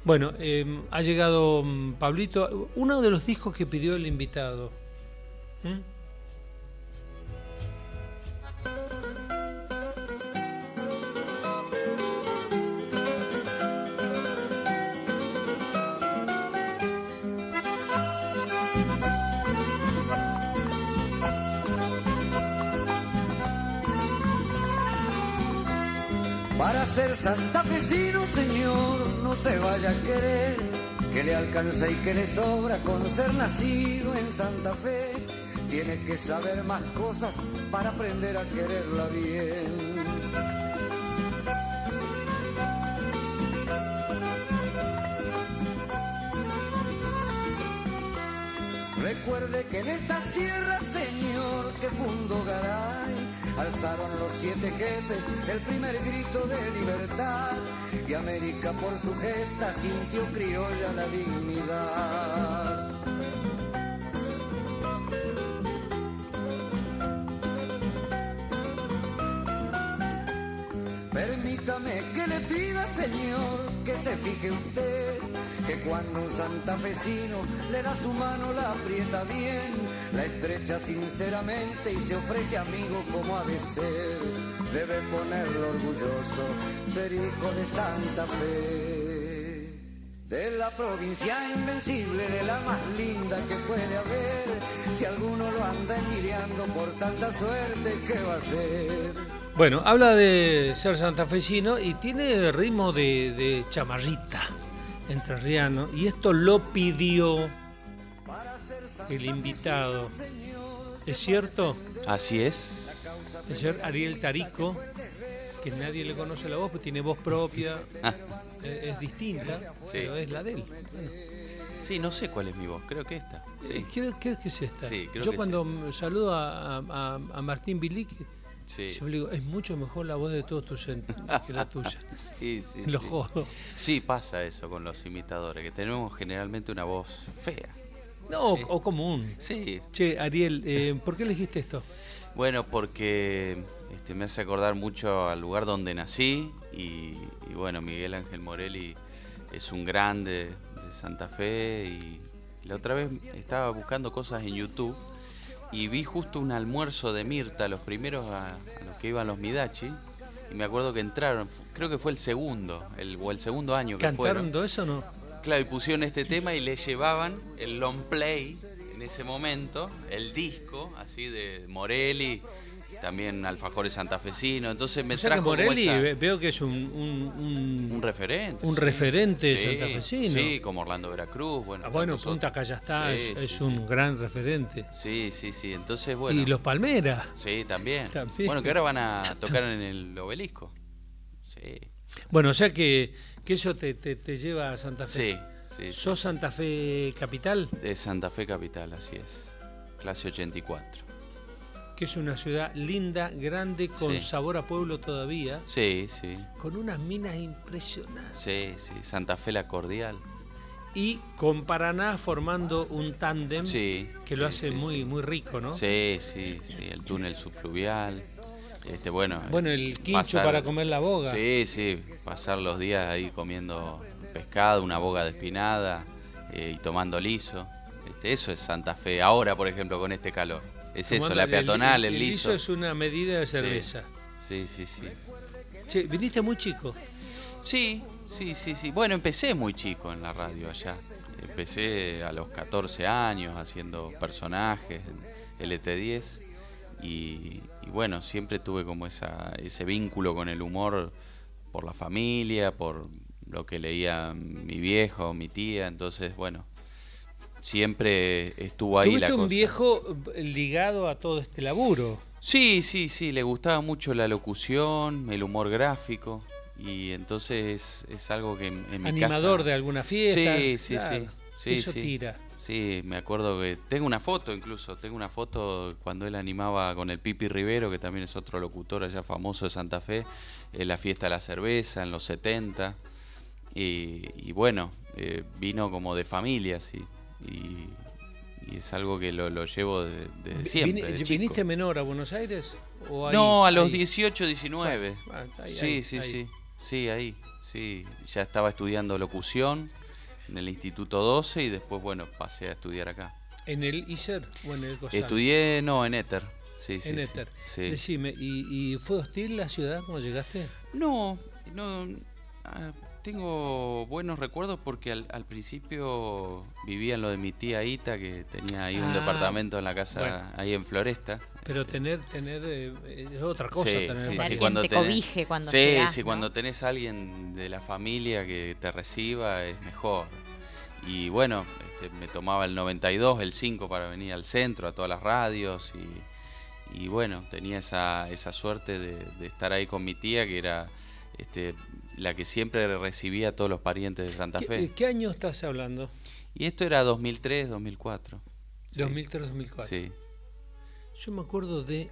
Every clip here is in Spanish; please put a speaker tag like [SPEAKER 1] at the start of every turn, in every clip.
[SPEAKER 1] Bueno, ha llegado Pablito, uno de los discos que pidió el invitado. ¿Mm?
[SPEAKER 2] Para ser santafesino, señor, no se vaya a querer que le alcanza y que le sobra con ser nacido en Santa Fe. Tiene que saber más cosas para aprender a quererla bien. Recuerde que en estas tierras, señor, que fundó Garay, alzaron los 7 jefes el primer grito de libertad, y América por su gesta sintió criolla la dignidad. Permítame que le pida, señor, que se fije usted, que cuando un santafesino le da su mano la aprieta bien, la estrecha sinceramente y se ofrece amigo como ha de ser. Debe ponerlo orgulloso, ser hijo de Santa Fe, de la provincia invencible, de la más linda que puede haber. Si alguno lo anda envidiando por tanta suerte, ¿qué va a hacer?
[SPEAKER 1] Bueno, habla de ser santafesino y tiene ritmo de chamarrita entrerriano, y esto lo pidió el invitado. ¿Es cierto?
[SPEAKER 3] Así es.
[SPEAKER 1] El señor Ariel Tarico, que nadie le conoce la voz, porque tiene voz propia, es distinta, sí, pero es la de él. Bueno.
[SPEAKER 3] Sí, no sé cuál es mi voz, creo que esta. Sí.
[SPEAKER 1] Creo que es esta.
[SPEAKER 3] Sí, creo
[SPEAKER 1] yo
[SPEAKER 3] que
[SPEAKER 1] cuando
[SPEAKER 3] sí.
[SPEAKER 1] Saludo a Martín Bilic,
[SPEAKER 3] sí,
[SPEAKER 1] yo le digo, es mucho mejor la voz de todos tus que la tuya.
[SPEAKER 3] Sí, sí.
[SPEAKER 1] Lo
[SPEAKER 3] sí.
[SPEAKER 1] jodo.
[SPEAKER 3] Sí, pasa eso con los imitadores, que tenemos generalmente una voz fea.
[SPEAKER 1] No,
[SPEAKER 3] sí.
[SPEAKER 1] o común.
[SPEAKER 3] Sí.
[SPEAKER 1] Che, Ariel, ¿por qué elegiste esto?
[SPEAKER 3] Bueno, porque me hace acordar mucho al lugar donde nací y bueno, Miguel Ángel Morelli es un grande de Santa Fe, y la otra vez estaba buscando cosas en YouTube y vi justo un almuerzo de Mirta, los primeros a los que iban los Midachi, y me acuerdo que entraron, creo que fue el segundo año que fueron.
[SPEAKER 1] ¿Cantaron todo eso o no?
[SPEAKER 3] Claro, y pusieron este tema y le llevaban el long play en ese momento, el disco así de Morelli, también Alfajores Santafesino. Entonces me trajo
[SPEAKER 1] que Morelli
[SPEAKER 3] como esa...
[SPEAKER 1] veo que es un
[SPEAKER 3] referente.
[SPEAKER 1] Un
[SPEAKER 3] sí.
[SPEAKER 1] referente
[SPEAKER 3] sí,
[SPEAKER 1] santafesino.
[SPEAKER 3] Sí, como Orlando Veracruz. Bueno,
[SPEAKER 1] Punta Acá ya está,
[SPEAKER 3] sí,
[SPEAKER 1] es
[SPEAKER 3] sí,
[SPEAKER 1] un gran referente.
[SPEAKER 3] Sí. Entonces, bueno.
[SPEAKER 1] Y los Palmeras.
[SPEAKER 3] Sí, también. Bueno, que ahora van a tocar en el Obelisco. Sí.
[SPEAKER 1] Bueno, o sea que eso te lleva a Santa Fe.
[SPEAKER 3] Sí.
[SPEAKER 1] ¿Sos Santa Fe Capital?
[SPEAKER 3] De Santa Fe Capital, así es. Clase 84.
[SPEAKER 1] Que es una ciudad linda, grande, con
[SPEAKER 3] sí.
[SPEAKER 1] sabor a pueblo todavía.
[SPEAKER 3] Sí.
[SPEAKER 1] Con unas minas impresionantes.
[SPEAKER 3] Sí. Santa Fe La Cordial.
[SPEAKER 1] Y con Paraná formando un tándem que lo hace muy rico, ¿no?
[SPEAKER 3] Sí. El túnel subfluvial. Bueno,
[SPEAKER 1] el quincho para comer la boga.
[SPEAKER 3] Sí. Pasar los días ahí comiendo pescado, una boga de espinada y tomando liso. Eso es Santa Fe. Ahora, por ejemplo, con este calor. Es tomando eso, la peatonal, el liso.
[SPEAKER 1] El liso es una medida de cerveza.
[SPEAKER 3] Sí.
[SPEAKER 1] Che, ¿viniste muy chico?
[SPEAKER 3] Sí. Bueno, empecé muy chico en la radio allá. Empecé a los 14 años haciendo personajes en LT10 y bueno, siempre tuve como ese vínculo con el humor por la familia, por lo que leía mi viejo, mi tía, entonces bueno, siempre estuvo ahí la cosa.
[SPEAKER 1] ¿Tuviste un viejo ligado a todo este laburo?
[SPEAKER 3] Sí, le gustaba mucho la locución, el humor gráfico. Y entonces es algo que en mi
[SPEAKER 1] animador
[SPEAKER 3] casa...
[SPEAKER 1] de alguna fiesta.
[SPEAKER 3] Sí,
[SPEAKER 1] claro. Eso tira.
[SPEAKER 3] Sí, me acuerdo que tengo una foto cuando él animaba con el Pipi Rivero, que también es otro locutor allá famoso de Santa Fe, la fiesta de la cerveza en los 70. Y bueno, vino como de familia, sí. Y es algo que lo llevo desde siempre.
[SPEAKER 1] ¿Viniste menor a Buenos Aires?
[SPEAKER 3] No, a los 18, 19.
[SPEAKER 1] Bueno,
[SPEAKER 3] sí. sí, ahí, sí. Ya estaba estudiando locución en el Instituto 12 y después, bueno, pasé a estudiar acá.
[SPEAKER 1] ¿En el ISER o en el COSAL?
[SPEAKER 3] Estudié, no, en Éter. Sí,
[SPEAKER 1] en
[SPEAKER 3] sí,
[SPEAKER 1] Éter.
[SPEAKER 3] sí.
[SPEAKER 1] Decime, ¿y fue hostil la ciudad cuando llegaste?
[SPEAKER 3] No, tengo buenos recuerdos porque al principio vivía en lo de mi tía Ita, que tenía ahí un departamento en la casa, bueno, ahí en Floresta.
[SPEAKER 1] Pero tener es otra cosa.
[SPEAKER 3] Sí,
[SPEAKER 1] tener
[SPEAKER 3] sí,
[SPEAKER 4] quien
[SPEAKER 3] cuando
[SPEAKER 4] te cobije cuando
[SPEAKER 3] sí,
[SPEAKER 4] llegás,
[SPEAKER 3] sí,
[SPEAKER 4] ¿no?
[SPEAKER 3] cuando tenés a alguien de la familia que te reciba es mejor. Y bueno, me tomaba el 92, el 5 para venir al centro, a todas las radios y bueno, tenía esa suerte de estar ahí con mi tía, que era la que siempre recibía a todos los parientes de Santa Fe.
[SPEAKER 1] ¿Qué año estás hablando?
[SPEAKER 3] Y esto era 2003, 2004. Sí.
[SPEAKER 1] 2003, 2004.
[SPEAKER 3] Sí.
[SPEAKER 1] Yo me acuerdo de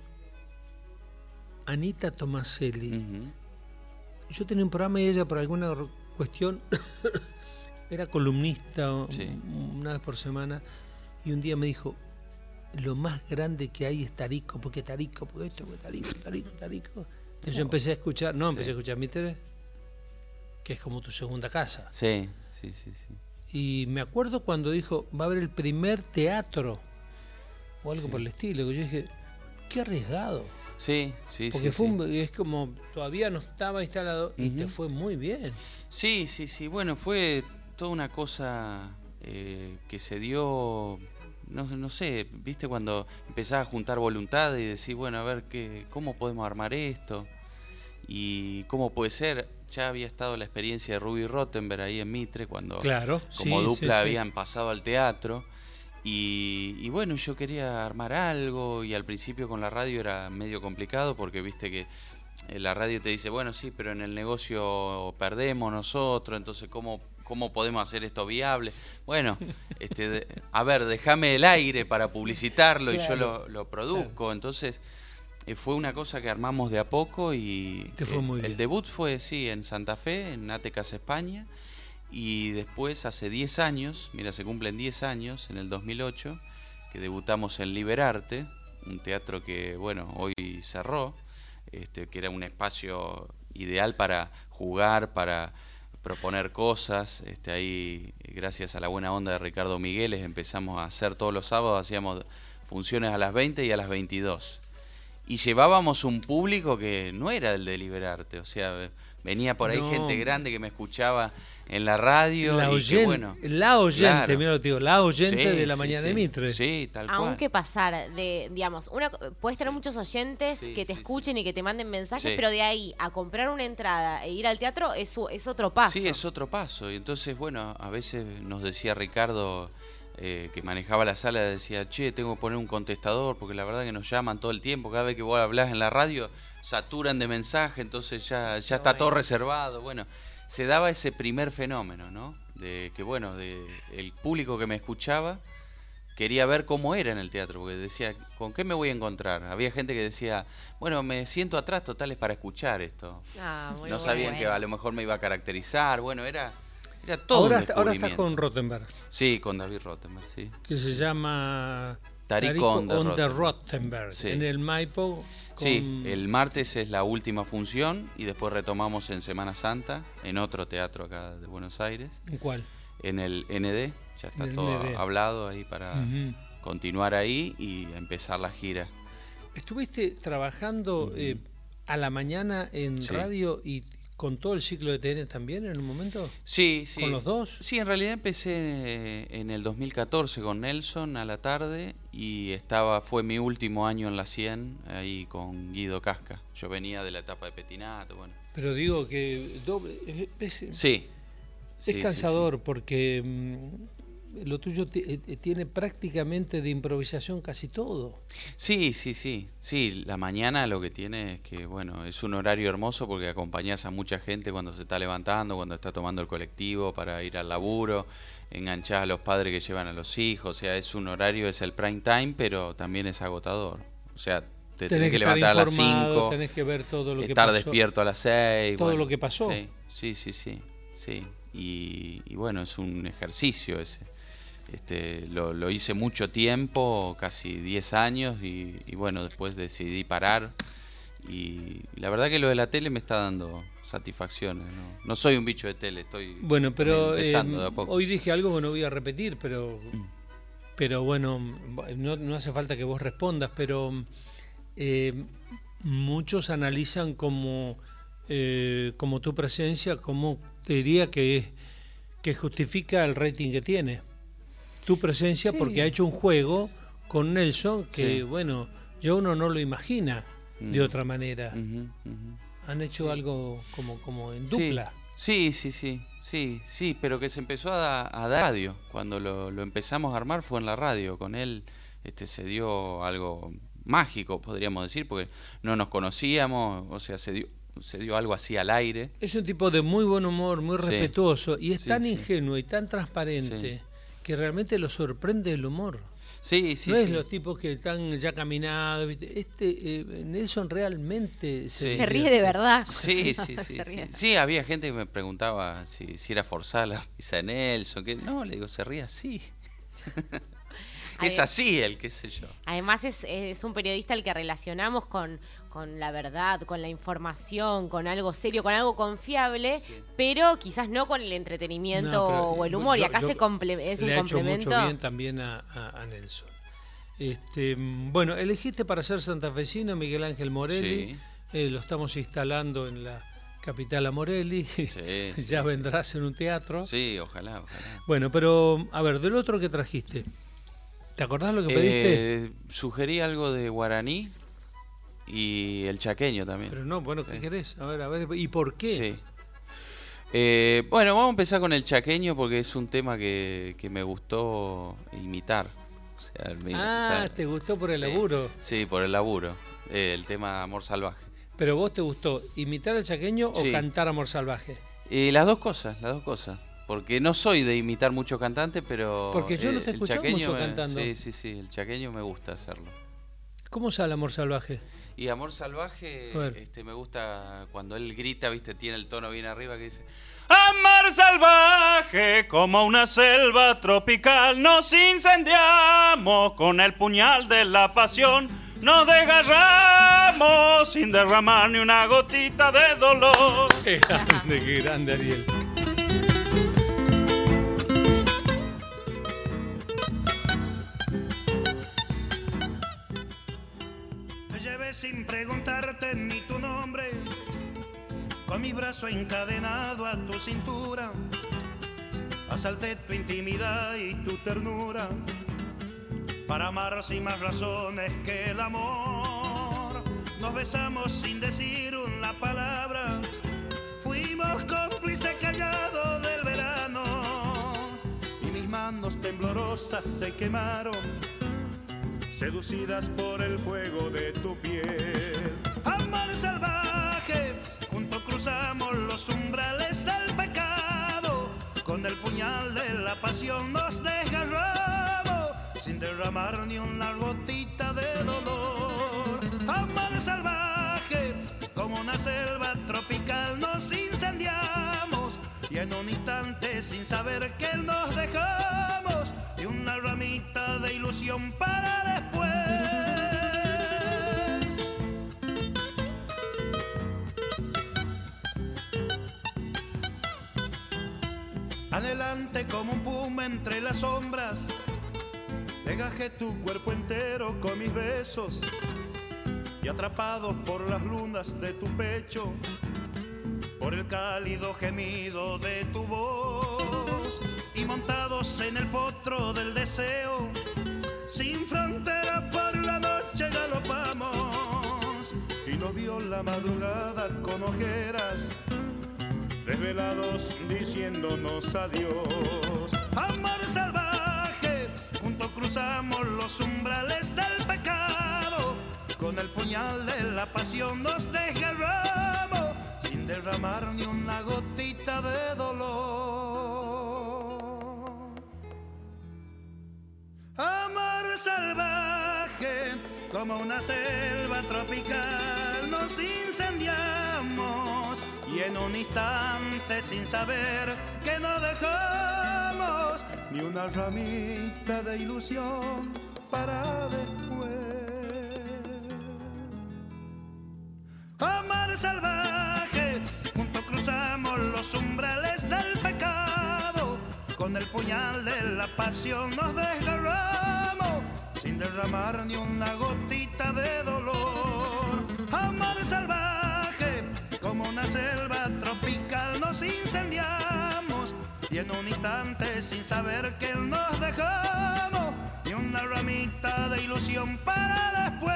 [SPEAKER 1] Anita Tomaselli.
[SPEAKER 3] Uh-huh.
[SPEAKER 1] Yo tenía un programa y ella, por alguna cuestión, era columnista una vez por semana, y un día me dijo: lo más grande que hay es Tarico, porque Tarico. Entonces yo empecé a escuchar, empecé a escuchar Mitre, que es como tu segunda casa.
[SPEAKER 3] Sí.
[SPEAKER 1] Y me acuerdo cuando dijo: va a haber el primer teatro, o algo por el estilo, que yo dije: qué arriesgado.
[SPEAKER 3] Sí.
[SPEAKER 1] Porque es como, todavía no estaba instalado y te fue muy bien.
[SPEAKER 3] Sí. Bueno, fue toda una cosa que se dio, no sé, viste, cuando empezás a juntar voluntad y decís, bueno, a ver cómo podemos armar esto y cómo puede ser. Ya había estado la experiencia de Ruby Rottenberg ahí en Mitre, cuando como dupla habían pasado al teatro. Y bueno, yo quería armar algo, y al principio con la radio era medio complicado porque viste que la radio te dice, bueno, sí, pero en el negocio perdemos nosotros, entonces ¿cómo podemos hacer esto viable? Bueno, a ver, déjame el aire para publicitarlo, y yo lo produzco. Claro. Entonces fue una cosa que armamos de a poco y
[SPEAKER 1] fue muy bien.
[SPEAKER 3] El debut fue, en Santa Fe, en Atecas, España. Y después, hace 10 años, mira, se cumplen 10 años, en el 2008, que debutamos en Liberarte, un teatro que, bueno, hoy cerró, que era un espacio ideal para jugar, para proponer cosas. Ahí, gracias a la buena onda de Ricardo Migueles, empezamos a hacer todos los sábados, hacíamos funciones a las 20 y a las 22. Y llevábamos un público que no era el de Liberarte, o sea, venía por ahí gente grande que me escuchaba en la radio.
[SPEAKER 1] La oyente, claro. Mira lo que digo, la oyente de la mañana de Mitre.
[SPEAKER 3] Sí, tal cual.
[SPEAKER 4] Aunque pasar de, digamos, puedes tener muchos oyentes que te escuchen y que te manden mensajes, pero de ahí a comprar una entrada e ir al teatro es otro paso.
[SPEAKER 3] Sí, es otro paso. Y entonces, bueno, a veces nos decía Ricardo, que manejaba la sala, decía, che, tengo que poner un contestador porque la verdad que nos llaman todo el tiempo, cada vez que vos hablás en la radio saturan de mensaje, entonces ya está todo reservado. Bueno, se daba ese primer fenómeno, ¿no? De que, bueno, el público que me escuchaba quería ver cómo era en el teatro, porque decía, ¿con qué me voy a encontrar? Había gente que decía, bueno, me siento atrás, total, es para escuchar esto. No sabían que a lo mejor me iba a caracterizar. Bueno, era todo un descubrimiento.
[SPEAKER 1] Ahora estás con Rottenberg.
[SPEAKER 3] Sí, con David Rottenberg, sí.
[SPEAKER 1] Que se llama
[SPEAKER 3] Tarico on
[SPEAKER 1] the Rottenberg,
[SPEAKER 3] sí.
[SPEAKER 1] En el Maipo.
[SPEAKER 3] Sí, el martes es la última función y después retomamos en Semana Santa en otro teatro acá de Buenos Aires.
[SPEAKER 1] ¿En cuál?
[SPEAKER 3] En el ND, ya está todo hablado ahí para continuar ahí y empezar la gira.
[SPEAKER 1] ¿Estuviste trabajando a la mañana en radio y con todo el ciclo de TN también en un momento?
[SPEAKER 3] Sí.
[SPEAKER 1] ¿Con los dos?
[SPEAKER 3] Sí, en realidad empecé en el 2014 con Nelson a la tarde y fue mi último año en la 100 ahí con Guido Casca. Yo venía de la etapa de Petinato, bueno.
[SPEAKER 1] Pero digo que es cansador porque lo tuyo tiene prácticamente de improvisación casi todo.
[SPEAKER 3] Sí, la mañana lo que tiene es que, bueno, es un horario hermoso porque acompañás a mucha gente cuando se está levantando, cuando está tomando el colectivo para ir al laburo, enganchás a los padres que llevan a los hijos, o sea, es un horario, es el prime time, pero también es agotador. O sea, te tenés que levantar a las 5,
[SPEAKER 1] tenés que ver todo lo que
[SPEAKER 3] estar
[SPEAKER 1] pasó,
[SPEAKER 3] despierto a las 6.
[SPEAKER 1] Todo lo que pasó.
[SPEAKER 3] Sí. Y bueno, es un ejercicio ese. Lo hice mucho tiempo, casi 10 años, y bueno, después decidí parar. Y la verdad que lo de la tele me está dando satisfacciones. No soy un bicho de tele, estoy
[SPEAKER 1] empezando de a poco. Hoy dije algo que no voy a repetir, pero bueno, no hace falta que vos respondas, pero muchos analizan como tu presencia, como te diría que justifica el rating que tiene. Tu presencia, porque ha hecho un juego con Nelson que, bueno, ya uno no lo imagina de otra manera. Han hecho algo como en dupla.
[SPEAKER 3] Sí, pero que se empezó a dar radio. Cuando lo empezamos a armar fue en la radio. Con él se dio algo mágico, podríamos decir, porque no nos conocíamos, o sea, se dio algo así al aire.
[SPEAKER 1] Es un tipo de muy buen humor, muy respetuoso, y es tan ingenuo y tan transparente que realmente lo sorprende el humor. No es los tipos que están ya caminados, ¿viste? Nelson realmente
[SPEAKER 4] se ríe de verdad.
[SPEAKER 3] Sí, había gente que me preguntaba si era forzada la risa de Nelson, que no, le digo, se ríe así. Es así el, qué sé yo.
[SPEAKER 4] Además es un periodista al que relacionamos con la verdad, con la información, con algo serio, con algo confiable, pero quizás no con el entretenimiento o el humor. Y acá es un complemento.
[SPEAKER 1] Le ha hecho mucho bien también a Nelson. Bueno, elegiste para ser santafesino Miguel Ángel Morelli. Lo estamos instalando en la capital a Morelli. Ya vendrás en un teatro.
[SPEAKER 3] Sí, ojalá.
[SPEAKER 1] Bueno, pero a ver, del otro que trajiste, ¿te acordás lo que pediste?
[SPEAKER 3] Sugerí algo de guaraní y el chaqueño también.
[SPEAKER 1] Pero no, bueno, ¿qué querés? A ver, ¿y por qué?
[SPEAKER 3] Bueno, vamos a empezar con el chaqueño porque es un tema que me gustó imitar.
[SPEAKER 1] ¿Te gustó por el laburo?
[SPEAKER 3] Sí, por el laburo. El tema Amor Salvaje.
[SPEAKER 1] ¿Pero vos te gustó imitar al chaqueño o cantar Amor Salvaje?
[SPEAKER 3] Las dos cosas. Porque no soy de imitar mucho cantante, pero...
[SPEAKER 1] Porque yo no te he escuchado mucho cantando.
[SPEAKER 3] Sí, el chaqueño me gusta hacerlo.
[SPEAKER 1] ¿Cómo sale Amor Salvaje?
[SPEAKER 3] Y Amor Salvaje, me gusta cuando él grita, ¿viste? Tiene el tono bien arriba que dice... Amor salvaje, como una selva tropical, nos incendiamos con el puñal de la pasión. Nos desgarramos sin derramar ni una gotita de dolor.
[SPEAKER 1] Qué grande, Ariel.
[SPEAKER 5] Me llevé sin preguntarte ni tu nombre, con mi brazo encadenado a tu cintura, asalté tu intimidad y tu ternura, para amar sin más razones que el amor. Nos besamos sin decir una palabra, fuimos cómplices callados del verano, y mis manos temblorosas se quemaron, seducidas por el fuego de tu piel. Amor salvaje, juntos cruzamos los umbrales del pecado, con el puñal de la pasión nos desgarramos, sin derramar ni una gotita de dolor. Amor salvaje, como una selva tropical nos incendiamos, y en un instante sin saber que nos dejamos, y una ramita de ilusión para después. Adelante como un puma entre las sombras, desgajé tu cuerpo entero con mis besos, y atrapados por las lunas de tu pecho, por el cálido gemido de tu voz, y montados en el potro del deseo, sin frontera por la noche galopamos, y nos vio la madrugada con ojeras, desvelados diciéndonos adiós. Amor salvaje, juntos cruzamos los umbrales del pecado, con el puñal de la pasión nos desgarramos, sin derramar ni una gotita de dolor. Amor salvaje, como una selva tropical nos incendiamos, y en un instante sin saber que no dejamos ni una ramita de ilusión para después. Amor salvaje, juntos los umbrales del pecado, con el puñal de la pasión nos desgarramos, sin derramar ni una gotita de dolor. Amor salvaje, como una selva tropical nos incendiamos, y en un instante sin saber que nos dejamos, ni una ramita de ilusión para después.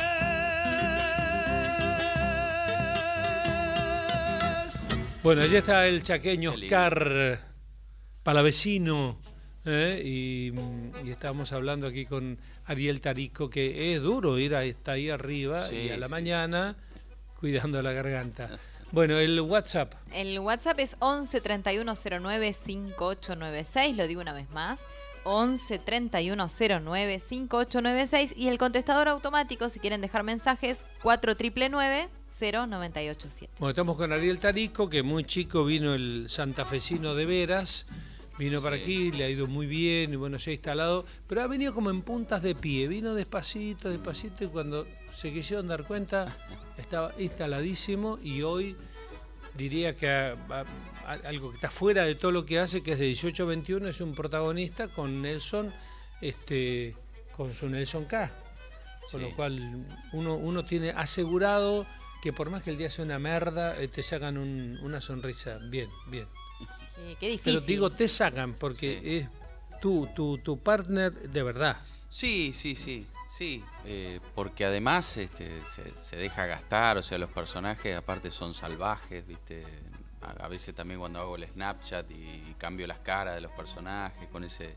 [SPEAKER 1] Bueno, allí está el chaqueño Oscar Palavecino, y estábamos hablando aquí con Ariel Tarico, que es duro ir hasta ahí arriba y a la mañana cuidando la garganta. Bueno, el WhatsApp.
[SPEAKER 6] El WhatsApp es 11 3109 5896, lo digo una vez más, 11 3109 5896, y el contestador automático, si quieren dejar mensajes, 4999 0987.
[SPEAKER 1] Bueno, estamos con Ariel Tarico, que muy chico vino el santafesino de veras, vino para aquí, le ha ido muy bien, y bueno, se ha instalado, pero ha venido como en puntas de pie, vino despacito, y cuando se quisieron dar cuenta, estaba instaladísimo, y hoy diría que algo que está fuera de todo lo que hace, que es de 18 a 21, es un protagonista con Nelson, con su Nelson K. Con lo cual uno tiene asegurado que por más que el día sea una merda, te sacan una sonrisa. Bien.
[SPEAKER 6] Qué difícil.
[SPEAKER 1] Pero digo, te sacan porque es tu partner de verdad.
[SPEAKER 3] Sí, porque además se deja gastar, o sea, los personajes aparte son salvajes, ¿viste? A veces también cuando hago el Snapchat y cambio las caras de los personajes con ese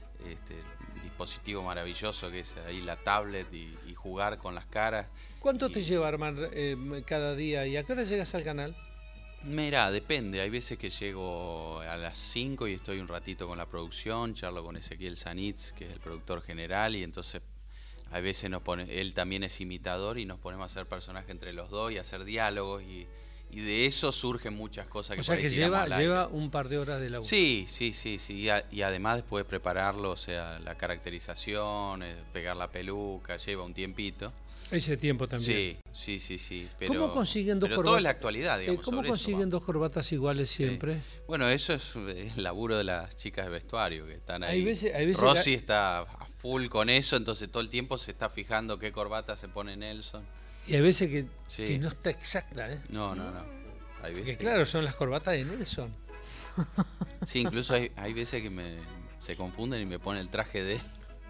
[SPEAKER 3] dispositivo maravilloso que es ahí la tablet y jugar con las caras.
[SPEAKER 1] ¿Cuánto te lleva armar cada día y a qué hora llegas al canal?
[SPEAKER 3] Mira, depende, hay veces que llego a las 5 y estoy un ratito con la producción, charlo con Ezequiel Sanitz, que es el productor general, y entonces a veces él también es imitador y nos ponemos a hacer personajes entre los dos y a hacer diálogos y de eso surgen muchas cosas que
[SPEAKER 1] o sea
[SPEAKER 3] por ahí
[SPEAKER 1] que lleva un par de horas de laburo.
[SPEAKER 3] Sí. Y además después prepararlo, o sea, la caracterización, pegar la peluca, lleva un tiempito.
[SPEAKER 1] Ese tiempo también.
[SPEAKER 3] Sí. Pero,
[SPEAKER 1] ¿cómo consiguen dos corbatas?
[SPEAKER 3] Todo es la actualidad, digamos.
[SPEAKER 1] ¿Cómo consiguen dos corbatas iguales siempre?
[SPEAKER 3] Sí. Bueno, eso es el laburo de las chicas de vestuario que están ahí.
[SPEAKER 1] Hay veces
[SPEAKER 3] Rosy está a full con eso, entonces todo el tiempo se está fijando qué corbata se pone Nelson.
[SPEAKER 1] Y hay veces que no está exacta, ¿eh?
[SPEAKER 3] No. Hay veces
[SPEAKER 1] que claro, son las corbatas de Nelson.
[SPEAKER 3] Sí, incluso hay veces que se confunden y me ponen el traje de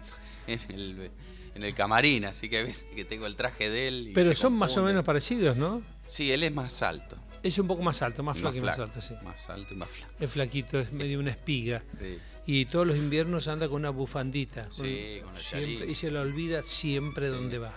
[SPEAKER 3] él en el camarín, así que hay veces que tengo el traje de él.
[SPEAKER 1] Pero son más o menos parecidos, ¿no?
[SPEAKER 3] Sí, él es más alto.
[SPEAKER 1] Es un poco más alto, más flaco y más alto, sí.
[SPEAKER 3] Más alto y más flaco.
[SPEAKER 1] Es flaquito, es medio una espiga.
[SPEAKER 3] Sí.
[SPEAKER 1] Y todos los inviernos anda con una bufandita.
[SPEAKER 3] Con la chalina.
[SPEAKER 1] Y se la olvida siempre dónde va.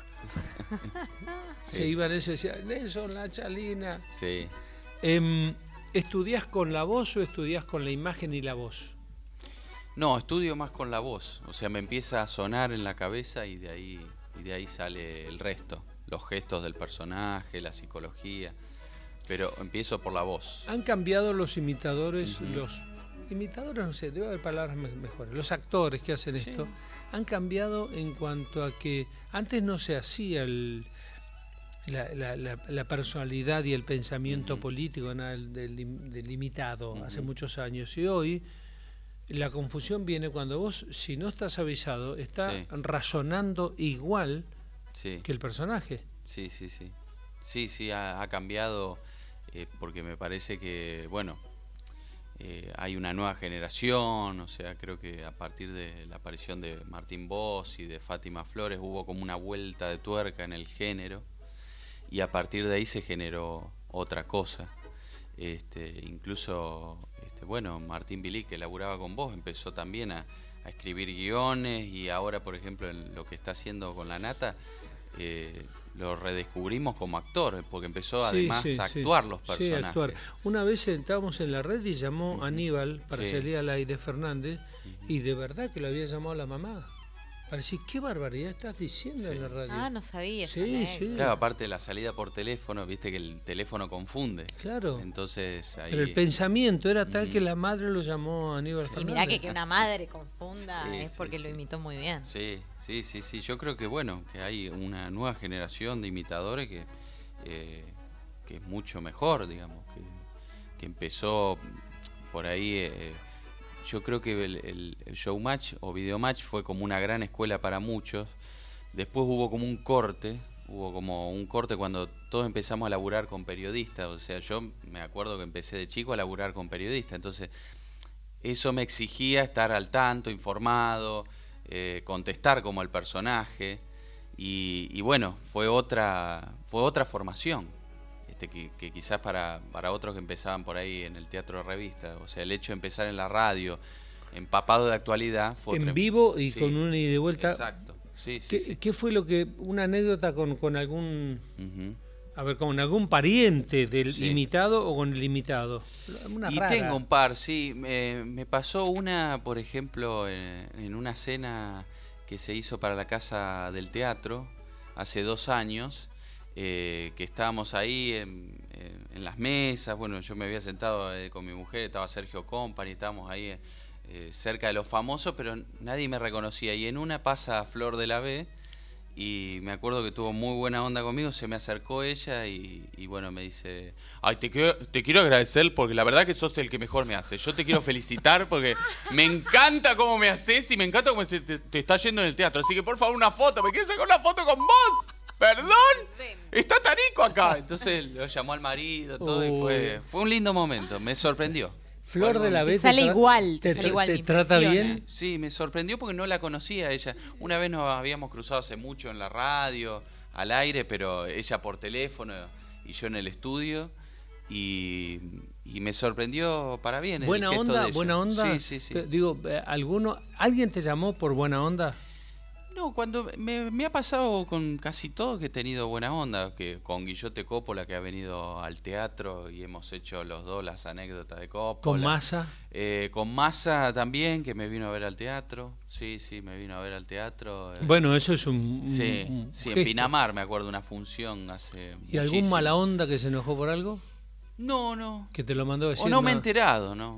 [SPEAKER 1] Se iba en eso y decía, Nelson, la chalina.
[SPEAKER 3] Sí.
[SPEAKER 1] ¿Estudiás con la voz o estudiás con la imagen y la voz?
[SPEAKER 3] No, estudio más con la voz. O sea, me empieza a sonar en la cabeza y de ahí sale el resto. Los gestos del personaje, la psicología. Pero empiezo por la voz.
[SPEAKER 1] ¿Han cambiado los imitadores? Los imitadores, no sé, debe haber palabras mejores. Los actores que hacen esto han cambiado en cuanto a que antes no se hacía la personalidad y el pensamiento político del imitado hace muchos años, y hoy la confusión viene cuando vos, si no estás avisado, estás razonando igual que el personaje.
[SPEAKER 3] Sí, ha cambiado, porque me parece que, bueno, hay una nueva generación, o sea, creo que a partir de la aparición de Martín Boss y de Fátima Flores hubo como una vuelta de tuerca en el género, y a partir de ahí se generó otra cosa. Incluso, bueno, Martín Bilí, que laburaba con vos, empezó también a escribir guiones, y ahora, por ejemplo, en lo que está haciendo con La Nata, lo redescubrimos como actor, porque empezó además a actuar los personajes. Sí, actuar.
[SPEAKER 1] Una vez estábamos en la red y llamó Aníbal para salir al aire, Fernández, y de verdad que lo había llamado a la mamá. Para decir, qué barbaridad estás diciendo en la radio.
[SPEAKER 6] Ah, no sabía.
[SPEAKER 1] Sí.
[SPEAKER 3] Claro, aparte de la salida por teléfono, viste que el teléfono confunde.
[SPEAKER 1] Claro.
[SPEAKER 3] Entonces ahí...
[SPEAKER 1] Pero el pensamiento era tal que la madre lo llamó a Aníbal Fernández.
[SPEAKER 6] Y mirá que una madre confunda es porque lo imitó muy bien.
[SPEAKER 3] Sí. Yo creo que, bueno, que hay una nueva generación de imitadores que es mucho mejor, digamos, que empezó por ahí, yo creo que el showmatch o videomatch fue como una gran escuela para muchos. Después hubo como un corte cuando todos empezamos a laburar con periodistas. O sea, yo me acuerdo que empecé de chico a laburar con periodistas, entonces eso me exigía estar al tanto, informado, contestar como el personaje, y bueno, fue otra formación, que quizás para otros que empezaban por ahí en el teatro de revista. O sea, el hecho de empezar en la radio, empapado de actualidad, fue
[SPEAKER 1] en vivo y
[SPEAKER 3] sí,
[SPEAKER 1] con una ida y de vuelta.
[SPEAKER 3] Exacto. Sí,
[SPEAKER 1] ¿Qué fue lo que, una anécdota con algún,
[SPEAKER 3] Uh-huh.
[SPEAKER 1] con algún pariente del imitado o con el imitado? Una
[SPEAKER 3] Y
[SPEAKER 1] rara.
[SPEAKER 3] tengo un par, sí. Me pasó una, por ejemplo, en una cena que se hizo para la Casa del Teatro hace 2 años, que estábamos ahí en las mesas. Bueno, yo me había sentado con mi mujer, estaba Sergio Company, estábamos ahí cerca de los famosos, pero nadie me reconocía. Y en una pasa Flor de la B, y me acuerdo que tuvo muy buena onda conmigo, se me acercó ella y bueno, me dice: ay, te quiero agradecer porque la verdad que sos el que mejor me hace. Yo te quiero felicitar porque me encanta cómo me haces y me encanta cómo te está yendo en el teatro. Así que por favor, una foto, me quieres sacar una foto con vos. ¿Perdón? Está Tarico acá. Entonces lo llamó al marido, todo, y fue un lindo momento, me sorprendió.
[SPEAKER 1] Flor de la B
[SPEAKER 4] te igual,
[SPEAKER 1] te trata bien.
[SPEAKER 3] Sí, me sorprendió porque no la conocía ella. Una vez nos habíamos cruzado hace mucho en la radio, al aire, pero ella por teléfono y yo en el estudio. Y me sorprendió para bien.
[SPEAKER 1] Buena
[SPEAKER 3] el gesto
[SPEAKER 1] onda,
[SPEAKER 3] de ella.
[SPEAKER 1] buena onda.
[SPEAKER 3] Sí.
[SPEAKER 1] Digo, ¿alguien te llamó por buena onda?
[SPEAKER 3] No, cuando me ha pasado con casi todos que he tenido buena onda, que con Guillote Coppola, que ha venido al teatro y hemos hecho los dos las anécdotas de Coppola.
[SPEAKER 1] ¿Con Massa?
[SPEAKER 3] Con Massa también, que me vino a ver al teatro. Sí, me vino a ver al teatro.
[SPEAKER 1] Bueno, eso es un
[SPEAKER 3] Sí,
[SPEAKER 1] gesto.
[SPEAKER 3] en Pinamar me acuerdo una función hace
[SPEAKER 1] ¿Y algún
[SPEAKER 3] muchísimo.
[SPEAKER 1] mala onda que se enojó por algo?
[SPEAKER 3] No.
[SPEAKER 1] Que te lo mandó a decir.
[SPEAKER 3] O no me he enterado, no.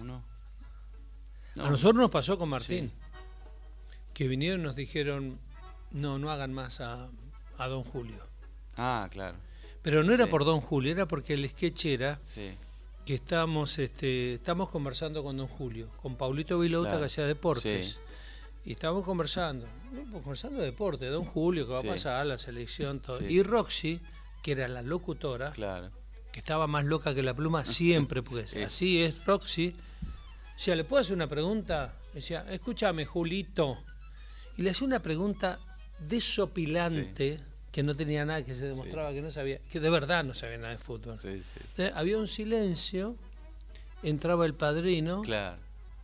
[SPEAKER 1] A nosotros nos pasó con Martín. Que vinieron y nos dijeron: no hagan más a Don Julio.
[SPEAKER 3] Ah, claro.
[SPEAKER 1] Pero no era por Don Julio, era porque el sketch era
[SPEAKER 3] Sí.
[SPEAKER 1] que estamos conversando con Don Julio, con Paulito Vilouta,
[SPEAKER 3] Claro.
[SPEAKER 1] que hacía deportes.
[SPEAKER 3] Sí.
[SPEAKER 1] Y estábamos conversando de deporte, Don Julio, que va a pasar, la selección, todo.
[SPEAKER 3] Sí.
[SPEAKER 1] Y Roxy, que era la locutora,
[SPEAKER 3] Claro.
[SPEAKER 1] que estaba más loca que la pluma siempre, porque
[SPEAKER 3] Sí.
[SPEAKER 1] así es Roxy. O sea, ¿le puedo hacer una pregunta? Decía: escúchame, Julito. Y le hacía una pregunta desopilante, que no tenía nada, que se demostraba que no sabía, que de verdad no sabía nada de fútbol.
[SPEAKER 3] Sí.
[SPEAKER 1] Entonces, había un silencio, entraba el padrino,
[SPEAKER 3] Claro.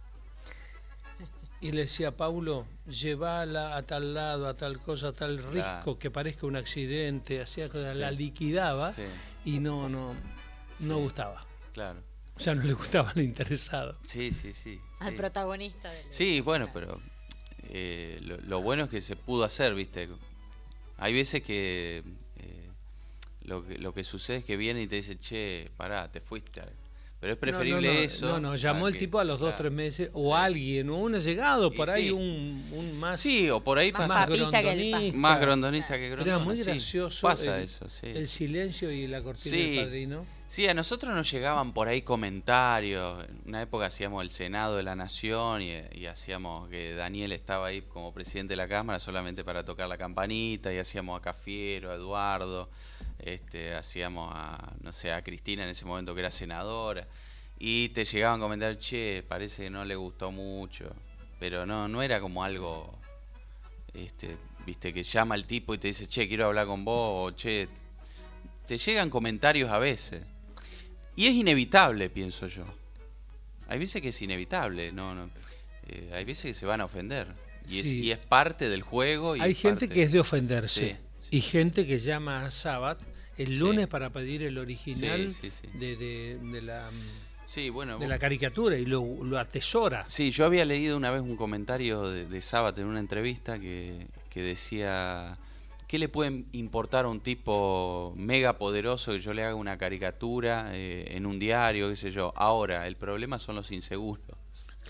[SPEAKER 1] y le decía: Paulo, llévala a tal lado, a tal cosa, a tal risco,
[SPEAKER 3] Claro.
[SPEAKER 1] que parezca un accidente, hacía cosas, la
[SPEAKER 3] Sí.
[SPEAKER 1] liquidaba,
[SPEAKER 3] Sí.
[SPEAKER 1] y no gustaba.
[SPEAKER 3] Claro.
[SPEAKER 1] O sea, no le gustaba al interesado.
[SPEAKER 3] Sí.
[SPEAKER 6] Al
[SPEAKER 3] sí.
[SPEAKER 6] protagonista del...
[SPEAKER 3] Sí, bueno, pero lo bueno es que se pudo hacer, ¿viste? Hay veces que lo que sucede es que viene y te dice: che, pará, te fuiste. Pero es preferible eso.
[SPEAKER 1] Llamó el tipo a los 2 o 3 meses, o alguien, o un allegado,
[SPEAKER 3] Y
[SPEAKER 1] por ahí
[SPEAKER 3] sí.
[SPEAKER 1] un más...
[SPEAKER 3] Sí, o por ahí
[SPEAKER 6] Más
[SPEAKER 3] pasa.
[SPEAKER 6] papista que el pa.
[SPEAKER 3] Más grondonista que
[SPEAKER 1] Pero
[SPEAKER 3] grondona.
[SPEAKER 1] era muy
[SPEAKER 3] sí,
[SPEAKER 1] gracioso
[SPEAKER 3] pasa
[SPEAKER 1] el,
[SPEAKER 3] eso, sí.
[SPEAKER 1] el silencio y la cortina
[SPEAKER 3] Sí.
[SPEAKER 1] del padrino.
[SPEAKER 3] Sí, a nosotros nos llegaban por ahí comentarios. En una época hacíamos el Senado de la Nación y hacíamos que Daniel estaba ahí como presidente de la Cámara solamente para tocar la campanita, y hacíamos a Cafiero, a Eduardo, hacíamos a Cristina en ese momento, que era senadora, y te llegaban a comentar: che, parece que no le gustó mucho, pero no era como algo, viste, que llama al tipo y te dice: che, quiero hablar con vos, o che, te llegan comentarios a veces. Y es inevitable, pienso yo. Hay veces que es inevitable, hay veces que se van a ofender. Y es parte del juego.
[SPEAKER 1] Hay gente que es de ofenderse.
[SPEAKER 3] Sí.
[SPEAKER 1] Y gente que llama a Sabat el lunes para pedir el original
[SPEAKER 3] Sí.
[SPEAKER 1] de la...
[SPEAKER 3] Sí, bueno,
[SPEAKER 1] de la caricatura, y lo atesora.
[SPEAKER 3] Sí, yo había leído una vez un comentario de Sabat en una entrevista que decía: ¿qué le puede importar a un tipo mega poderoso que yo le haga una caricatura en un diario, qué sé yo? Ahora, el problema son los inseguros.
[SPEAKER 1] Claro.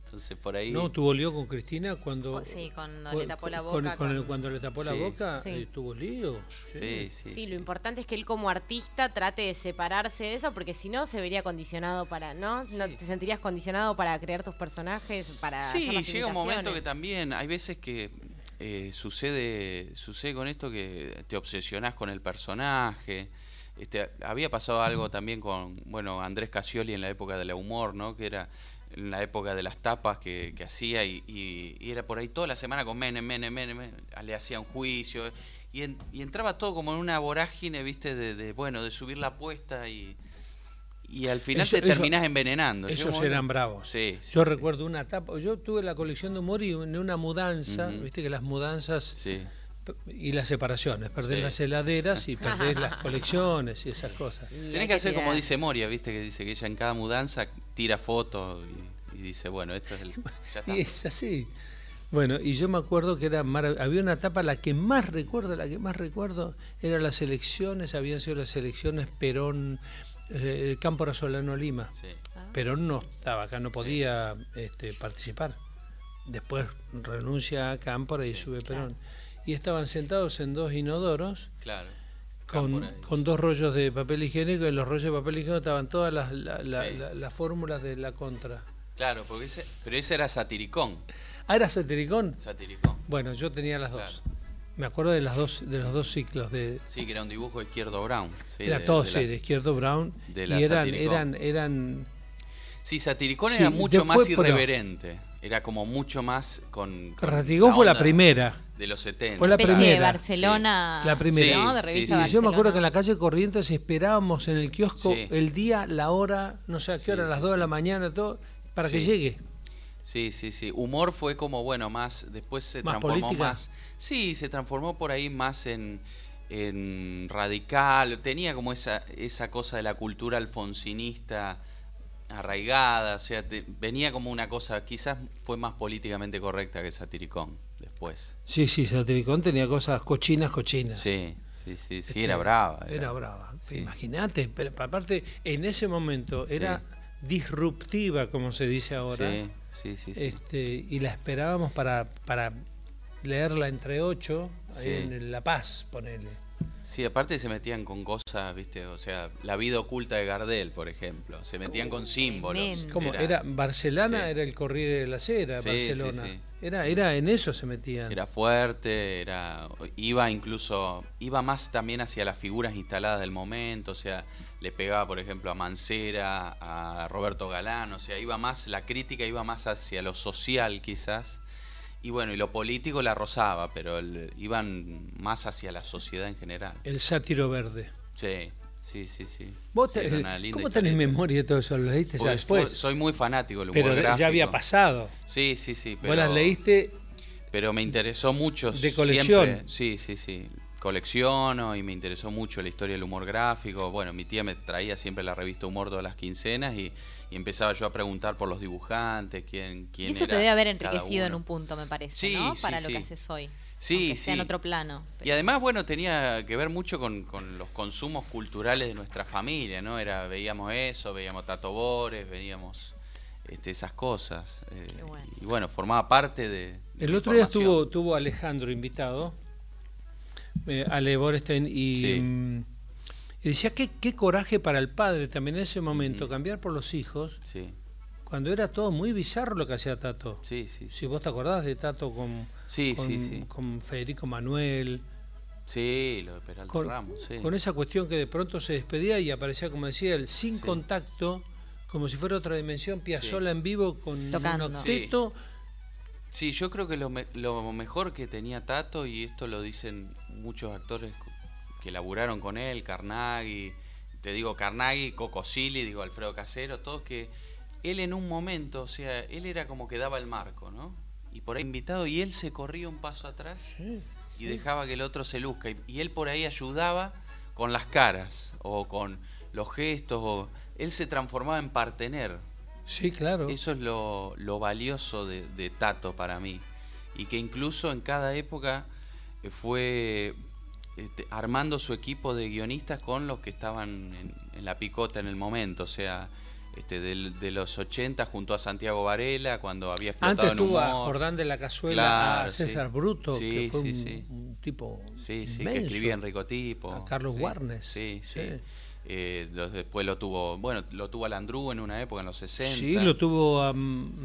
[SPEAKER 3] Entonces por ahí...
[SPEAKER 1] No, tuvo lío con Cristina cuando...
[SPEAKER 6] Sí, cuando le tapó la boca.
[SPEAKER 1] Cuando le tapó la boca,
[SPEAKER 4] Sí.
[SPEAKER 1] Tuvo lío.
[SPEAKER 4] Sí, lo importante es que él como artista trate de separarse de eso, porque si no se vería condicionado para, ¿no? Te sentirías condicionado para crear tus personajes, para hacer
[SPEAKER 3] Sí,
[SPEAKER 4] las
[SPEAKER 3] llega un momento
[SPEAKER 4] imitaciones.
[SPEAKER 3] que también hay veces que sucede con esto que te obsesionás con el personaje. Había pasado algo también con, bueno, Andrés Cassioli en la época de la humor, ¿no? Que era en la época de las tapas que hacía y era por ahí toda la semana con Menem, le hacía un juicio y entraba todo como en una vorágine, ¿viste? De subir la apuesta y al final te terminás envenenando.
[SPEAKER 1] Ellos eran bravos.
[SPEAKER 3] Sí,
[SPEAKER 1] yo recuerdo una tapa, yo tuve la colección de humor y en una mudanza, viste que las mudanzas...
[SPEAKER 3] Sí.
[SPEAKER 1] Y las separaciones, perdés las heladeras y perdés las colecciones y esas cosas.
[SPEAKER 3] Tenés que hacer como dice Moria, viste, que dice que ella en cada mudanza tira fotos y dice, bueno, esto es ya está.
[SPEAKER 1] Y es así. Bueno, y yo me acuerdo que había una etapa, la que más recuerdo, eran las elecciones, habían sido las elecciones Perón, Cámpora Solano Lima.
[SPEAKER 3] Sí.
[SPEAKER 1] Perón no estaba acá, no podía participar. Después renuncia a Cámpora y sube Perón. Y estaban sentados en dos inodoros,
[SPEAKER 3] claro,
[SPEAKER 1] con dos rollos de papel higiénico, y en los rollos de papel higiénico estaban todas las fórmulas de la contra.
[SPEAKER 3] Claro, pero ese era Satiricón.
[SPEAKER 1] ¿Ah, era Satiricón?
[SPEAKER 3] Satiricón.
[SPEAKER 1] Bueno, yo tenía las dos.
[SPEAKER 3] Claro.
[SPEAKER 1] Me acuerdo de los dos ciclos de...
[SPEAKER 3] Sí, que era un dibujo de Izquierdo Brown. Sí,
[SPEAKER 1] era todo, de Izquierdo Brown.
[SPEAKER 3] De
[SPEAKER 1] y eran
[SPEAKER 3] Sí, Satiricón era mucho más irreverente. Era como mucho más con
[SPEAKER 1] Ratigón fue la primera.
[SPEAKER 3] De los 70.
[SPEAKER 1] Fue la primera.
[SPEAKER 6] De Barcelona.
[SPEAKER 1] Sí. La primera.
[SPEAKER 6] ¿No? De revista Barcelona.
[SPEAKER 1] Yo me acuerdo que en la calle Corrientes esperábamos en el kiosco el día, la hora, no sé a qué hora, a las 2 de la mañana, todo, para que llegue.
[SPEAKER 3] Sí. Humor fue como, bueno, más, después se transformó
[SPEAKER 1] política.
[SPEAKER 3] más. Sí, se transformó por ahí más en radical. Tenía como esa cosa de la cultura alfonsinista arraigada, o sea, venía como una cosa, quizás fue más políticamente correcta que Satiricón después.
[SPEAKER 1] Sí, Satiricón tenía cosas cochinas.
[SPEAKER 3] Sí, era brava.
[SPEAKER 1] Era brava,
[SPEAKER 3] sí.
[SPEAKER 1] Imagínate, pero aparte en ese momento era disruptiva, como se dice ahora.
[SPEAKER 3] Sí.
[SPEAKER 1] Y la esperábamos para leerla entre 8 en La Paz, ponele.
[SPEAKER 3] Sí, aparte se metían con cosas, ¿viste? O sea, la vida oculta de Gardel, por ejemplo. Se metían con símbolos.
[SPEAKER 1] Como era Barcelona, era el Corriere de la Sera, Barcelona.
[SPEAKER 3] Sí.
[SPEAKER 1] Era en eso se metían.
[SPEAKER 3] Era fuerte, iba más también hacia las figuras instaladas del momento, o sea, le pegaba, por ejemplo, a Mancera, a Roberto Galán, o sea, la crítica iba más hacia lo social, quizás. Y bueno, y lo político la rozaba, pero iban más hacia la sociedad en general.
[SPEAKER 1] El sátiro verde.
[SPEAKER 3] Sí.
[SPEAKER 1] ¿Vos ¿Cómo tenés memoria de todo eso? ¿Lo leíste ya después?
[SPEAKER 3] Soy muy fanático del humor
[SPEAKER 1] pero
[SPEAKER 3] gráfico.
[SPEAKER 1] Ya había pasado.
[SPEAKER 3] Sí.
[SPEAKER 1] ¿Vos las leíste?
[SPEAKER 3] Pero me interesó mucho.
[SPEAKER 1] ¿De colección?
[SPEAKER 3] Siempre. Sí. Colecciono y me interesó mucho la historia del humor gráfico. Bueno, mi tía me traía siempre la revista Humor todas las quincenas y empezaba yo a preguntar por los dibujantes, quién
[SPEAKER 6] y eso
[SPEAKER 3] era
[SPEAKER 6] te debe haber
[SPEAKER 3] cada
[SPEAKER 6] enriquecido
[SPEAKER 3] uno.
[SPEAKER 6] en un punto, me parece, ¿no? Para lo que haces hoy.
[SPEAKER 3] Sí,
[SPEAKER 6] sea en otro plano.
[SPEAKER 3] Y además, bueno, tenía que ver mucho con los consumos culturales de nuestra familia, ¿no? Veíamos eso, veíamos Tato Bores, veíamos esas cosas.
[SPEAKER 6] Bueno.
[SPEAKER 3] Y bueno, formaba parte de
[SPEAKER 1] el otro día estuvo Alejandro invitado, Ale Borestein, y decía qué coraje para el padre también en ese momento, cambiar por los hijos.
[SPEAKER 3] Sí.
[SPEAKER 1] Cuando era todo muy bizarro lo que hacía Tato.
[SPEAKER 3] Sí.
[SPEAKER 1] Si vos te acordás de Tato con Federico Manuel.
[SPEAKER 3] Sí, lo de Peralta Ramos. Sí.
[SPEAKER 1] Con esa cuestión que de pronto se despedía y aparecía, como decía él, sin contacto, como si fuera otra dimensión, Piazzolla en vivo con un octeto.
[SPEAKER 3] Sí, yo creo que lo mejor que tenía Tato, y esto lo dicen muchos actores que laburaron con él, Carnaghi, Coco Silly, Alfredo Casero, todos, que él en un momento, o sea, él era como que daba el marco, ¿no? Y por ahí invitado, y él se corría un paso atrás y dejaba que el otro se luzca. Y él por ahí ayudaba con las caras o con los gestos. Él se transformaba en partener.
[SPEAKER 1] Sí, claro.
[SPEAKER 3] Eso es lo valioso de Tato para mí. Y que incluso en cada época fue armando su equipo de guionistas con los que estaban en la picota en el momento. O sea, de los 80 junto a Santiago Varela cuando había explotado
[SPEAKER 1] Antes
[SPEAKER 3] en
[SPEAKER 1] tuvo
[SPEAKER 3] humor.
[SPEAKER 1] a Jordán de la Cazuela,
[SPEAKER 3] Claro,
[SPEAKER 1] a César Bruto,
[SPEAKER 3] sí,
[SPEAKER 1] que fue
[SPEAKER 3] sí,
[SPEAKER 1] un tipo
[SPEAKER 3] sí,
[SPEAKER 1] inmenso.
[SPEAKER 3] que escribía en Ricotipo.
[SPEAKER 1] A Carlos Warnes.
[SPEAKER 3] Sí. Después lo tuvo a Landru en una época, en los 60.
[SPEAKER 1] Sí, lo tuvo a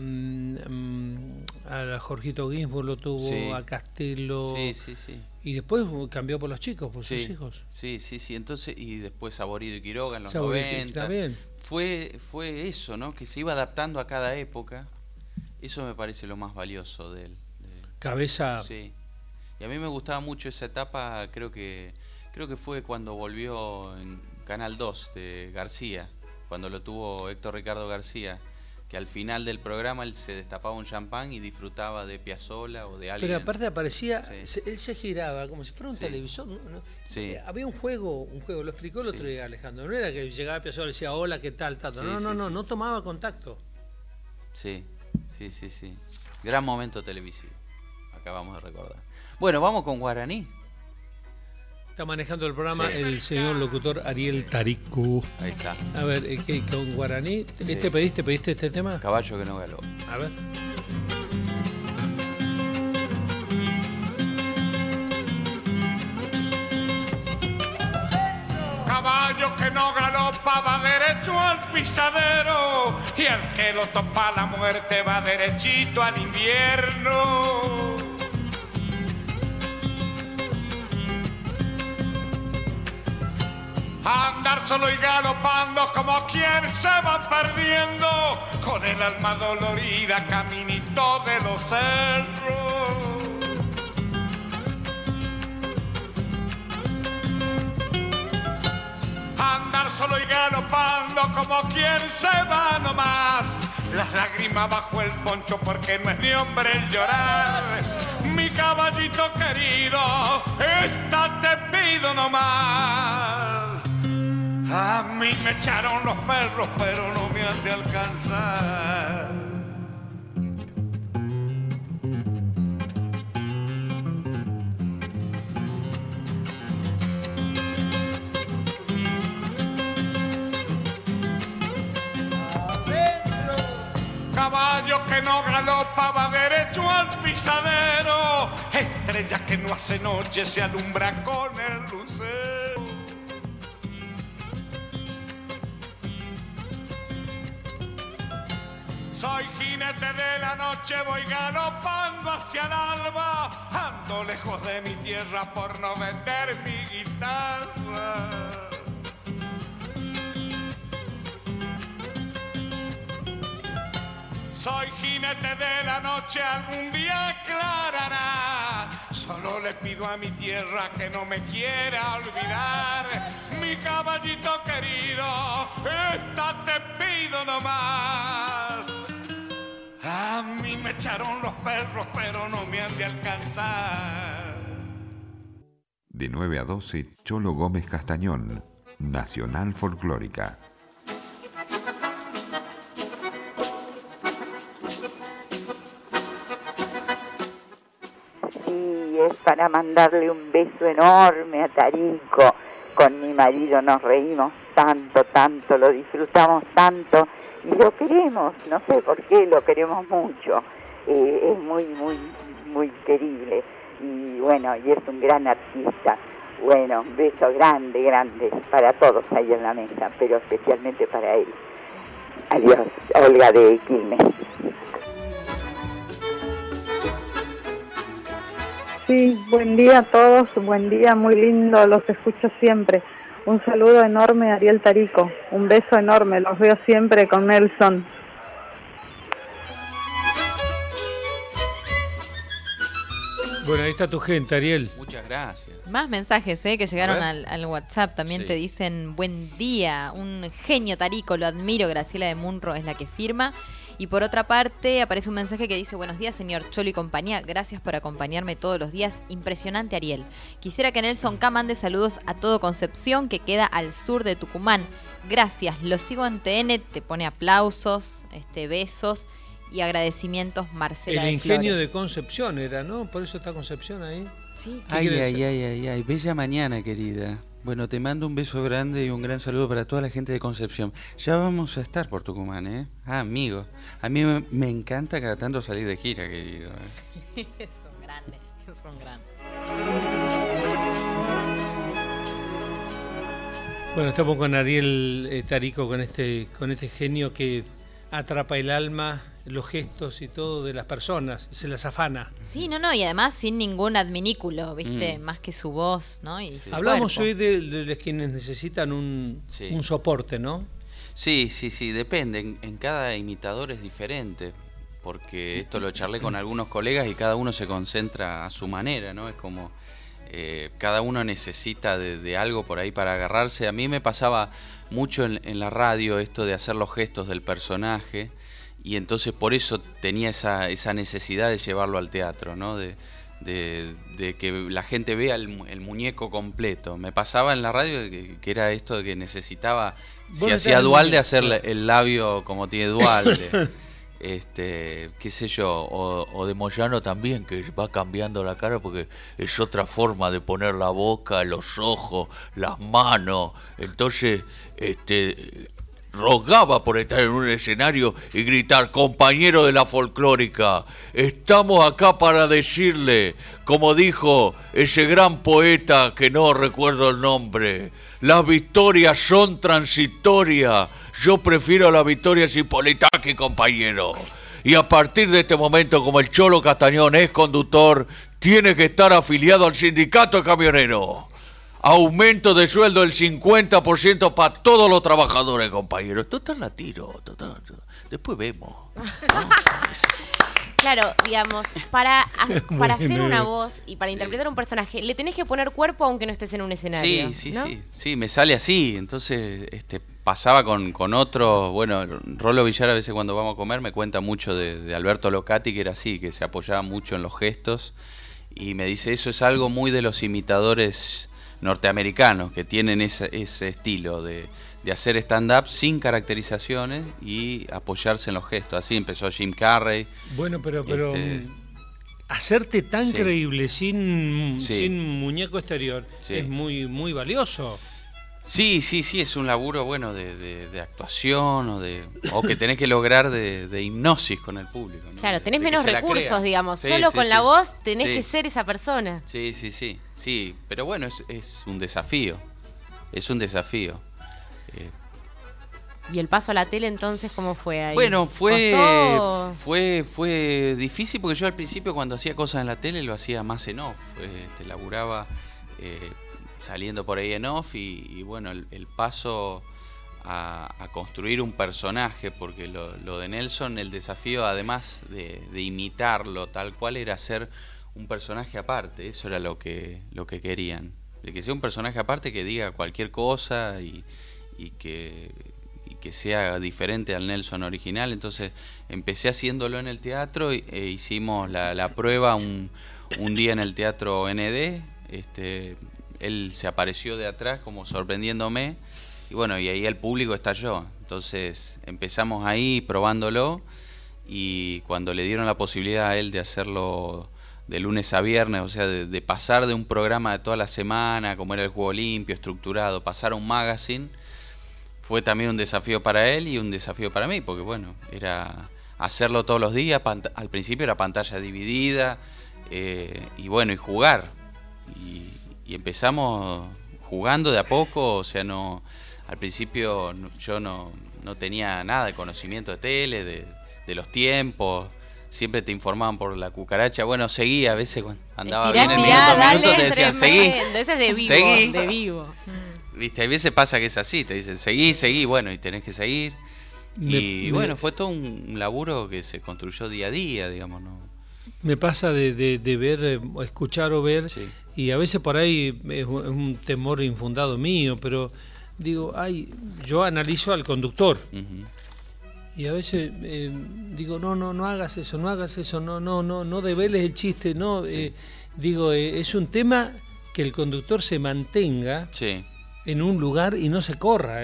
[SPEAKER 1] Jorgito Ginsburg, lo tuvo a Castelo.
[SPEAKER 3] Sí.
[SPEAKER 1] Y después cambió por los chicos, por sus hijos.
[SPEAKER 3] Sí. Entonces, y después Saborido y Quiroga en los
[SPEAKER 1] Saborido
[SPEAKER 3] 90.
[SPEAKER 1] también.
[SPEAKER 3] Fue eso, ¿no? Que se iba adaptando a cada época. Eso me parece lo más valioso de él.
[SPEAKER 1] Cabeza.
[SPEAKER 3] Sí. Y a mí me gustaba mucho esa etapa, creo que fue cuando volvió en Canal 2 de García, cuando lo tuvo Héctor Ricardo García, que al final del programa él se destapaba un champán y disfrutaba de Piazzolla o de alguien.
[SPEAKER 1] Pero aparte aparecía, él se giraba como si fuera un televisor. ¿No?
[SPEAKER 3] Sí.
[SPEAKER 1] Había un juego, lo explicó el otro día Alejandro. No era que llegaba Piazzolla y decía hola, ¿qué tal? Tato. No tomaba contacto.
[SPEAKER 3] Sí. Gran momento televisivo, acabamos de recordar. Bueno, vamos con Guaraní.
[SPEAKER 1] Está manejando el programa el señor locutor Ariel Tarico.
[SPEAKER 3] Ahí está.
[SPEAKER 1] A ver, con Guaraní, ¿pediste este tema?
[SPEAKER 3] Caballo que no galó.
[SPEAKER 1] A ver.
[SPEAKER 7] Caballo que no galopa va derecho al pisadero, y el que lo topa la muerte va derechito al invierno. Andar solo y galopando como quien se va perdiendo, con el alma dolorida caminito de los cerros. Andar solo y galopando como quien se va nomás, las lágrimas bajo el poncho porque no es ni hombre el llorar. Mi caballito querido, esta te pido nomás. A mí me echaron los perros, pero no me han de alcanzar. Caballo que no galopa va derecho al pisadero, estrella que no hace noche se alumbra con el lucero. Soy jinete de la noche, voy galopando hacia el alba, ando lejos de mi tierra por no vender mi guitarra. Soy jinete de la noche, algún día aclarará. Solo le pido a mi tierra que no me quiera olvidar. Mi caballito querido, esta te pido nomás. A mí me echaron los perros, pero no me han de alcanzar.
[SPEAKER 8] De 9 a 12, Cholo Gómez Castañón, Nacional Folclórica.
[SPEAKER 9] Sí, es para mandarle un beso enorme a Tarico. Con mi marido nos reímos tanto, lo disfrutamos tanto y lo queremos, no sé por qué, lo queremos mucho. Es muy querible y bueno, y es un gran artista. Bueno, un beso grande para todos ahí en la mesa, pero especialmente para él. Adiós, Olga de Quilmes.
[SPEAKER 10] Sí, buen día a todos, buen día, muy lindo, los escucho siempre. Un saludo enorme a Ariel Tarico, un beso enorme, los veo siempre con Nelson.
[SPEAKER 1] Bueno, ahí está tu gente, Ariel.
[SPEAKER 3] Muchas gracias.
[SPEAKER 6] Más mensajes que llegaron al WhatsApp. También te dicen buen día, un genio Tarico, lo admiro. Graciela de Munro es la que firma. Y por otra parte aparece un mensaje que dice: buenos días señor Cholo y compañía, gracias por acompañarme todos los días, impresionante Ariel. Quisiera que Nelson K mande saludos a todo Concepción, que queda al sur de Tucumán. Gracias, lo sigo en TN, te pone aplausos, besos y agradecimientos Marcela
[SPEAKER 1] El
[SPEAKER 6] de
[SPEAKER 1] ingenio
[SPEAKER 6] Flores.
[SPEAKER 1] de Concepción era, ¿no? Por eso está Concepción ahí.
[SPEAKER 6] Sí.
[SPEAKER 3] Ay, bella mañana, querida. Bueno, te mando un beso grande y un gran saludo para toda la gente de Concepción. Ya vamos a estar por Tucumán, ¿eh? Ah, amigo. A mí me encanta cada tanto salir de gira, querido.
[SPEAKER 6] Es un grande, es un grande.
[SPEAKER 1] Bueno, estamos con Ariel Tarico, con este genio que atrapa el alma, los gestos y todo de las personas, se las afana.
[SPEAKER 6] Sí, no, y además sin ningún adminículo, ¿viste? Más que su voz, ¿no? Y su
[SPEAKER 1] Hablamos
[SPEAKER 6] cuerpo.
[SPEAKER 1] hoy de quienes necesitan un soporte, ¿no?
[SPEAKER 3] Sí, depende. En cada imitador es diferente, porque esto lo charlé con algunos colegas y cada uno se concentra a su manera, ¿no? Es como... cada uno necesita de algo por ahí para agarrarse. A mí me pasaba mucho en la radio esto de hacer los gestos del personaje, y entonces por eso tenía esa necesidad de llevarlo al teatro, ¿no? De que la gente vea el muñeco completo. Me pasaba en la radio que era esto de que necesitaba, si hacía Dualde, hacer el labio como tiene Dualde. Qué sé yo, o de Moyano también, que va cambiando la cara porque es otra forma de poner la boca, los ojos, las manos. Entonces, rogaba por estar en un escenario y gritar: compañero de la folclórica, estamos acá para decirle, como dijo ese gran poeta que no recuerdo el nombre, las victorias son transitorias, yo prefiero la victoria Cipolitaki, compañero. Y a partir de este momento, como el Cholo Castañón es conductor, tiene que estar afiliado al sindicato de camioneros. Aumento de sueldo del 50% para todos los trabajadores, compañeros. Total la tiro, total. Después vemos.
[SPEAKER 4] Claro, digamos, para hacer una voz y para interpretar un personaje, le tenés que poner cuerpo aunque no estés en un escenario.
[SPEAKER 3] Sí, me sale así. Entonces, pasaba con otro. Bueno, Rolo Villar a veces cuando vamos a comer me cuenta mucho de Alberto Locati, que era así, que se apoyaba mucho en los gestos. Y me dice, eso es algo muy de los imitadores norteamericanos, que tienen ese estilo de hacer stand-up sin caracterizaciones y apoyarse en los gestos. Así empezó Jim Carrey.
[SPEAKER 1] Bueno, pero hacerte tan creíble sin muñeco exterior es muy, muy valioso.
[SPEAKER 3] Sí, es un laburo bueno de actuación o que tenés que lograr de hipnosis con el público, ¿no?
[SPEAKER 4] Claro, tenés menos recursos, digamos. Solo con la voz tenés que ser esa persona.
[SPEAKER 3] Sí, pero bueno, es un desafío. Es un desafío.
[SPEAKER 4] ¿Y el paso a la tele entonces cómo fue ahí?
[SPEAKER 3] Bueno, fue difícil porque yo al principio cuando hacía cosas en la tele lo hacía más en off. Laburaba saliendo por ahí en off y bueno, el paso a construir un personaje, porque lo de Nelson, el desafío además de imitarlo tal cual era hacer un personaje aparte. Eso era lo que querían, de que sea un personaje aparte que diga cualquier cosa y que sea diferente al Nelson original. Entonces empecé haciéndolo en el teatro e hicimos la prueba un día en el Teatro ND. Él se apareció de atrás como sorprendiéndome y bueno, y ahí el público estalló. Entonces empezamos ahí probándolo, y cuando le dieron la posibilidad a él de hacerlo de lunes a viernes, o sea, de pasar de un programa de toda la semana, como era el Juego Limpio, estructurado, pasar a un magazine, fue también un desafío para él y un desafío para mí, porque bueno, era hacerlo todos los días. Al principio era pantalla dividida, y bueno, y jugar. Y empezamos jugando de a poco, o sea, al principio yo no tenía nada de conocimiento de tele, de los tiempos. Siempre te informaban por la cucaracha. Bueno, seguía a veces cuando andaba bien en minuto te decían, seguí.
[SPEAKER 4] Ese es de vivo, seguí. De vivo.
[SPEAKER 3] Viste, a veces pasa que es así, te dicen, seguí, bueno, y tenés que seguir. Bueno, fue todo un laburo que se construyó día a día, digamos, ¿no?
[SPEAKER 1] Me pasa de ver, escuchar o ver, y a veces por ahí es un temor infundado mío, pero digo, yo analizo al conductor. Y a veces digo, no hagas eso, no develes el chiste, no. Digo, es un tema que el conductor se mantenga en un lugar y no se corra.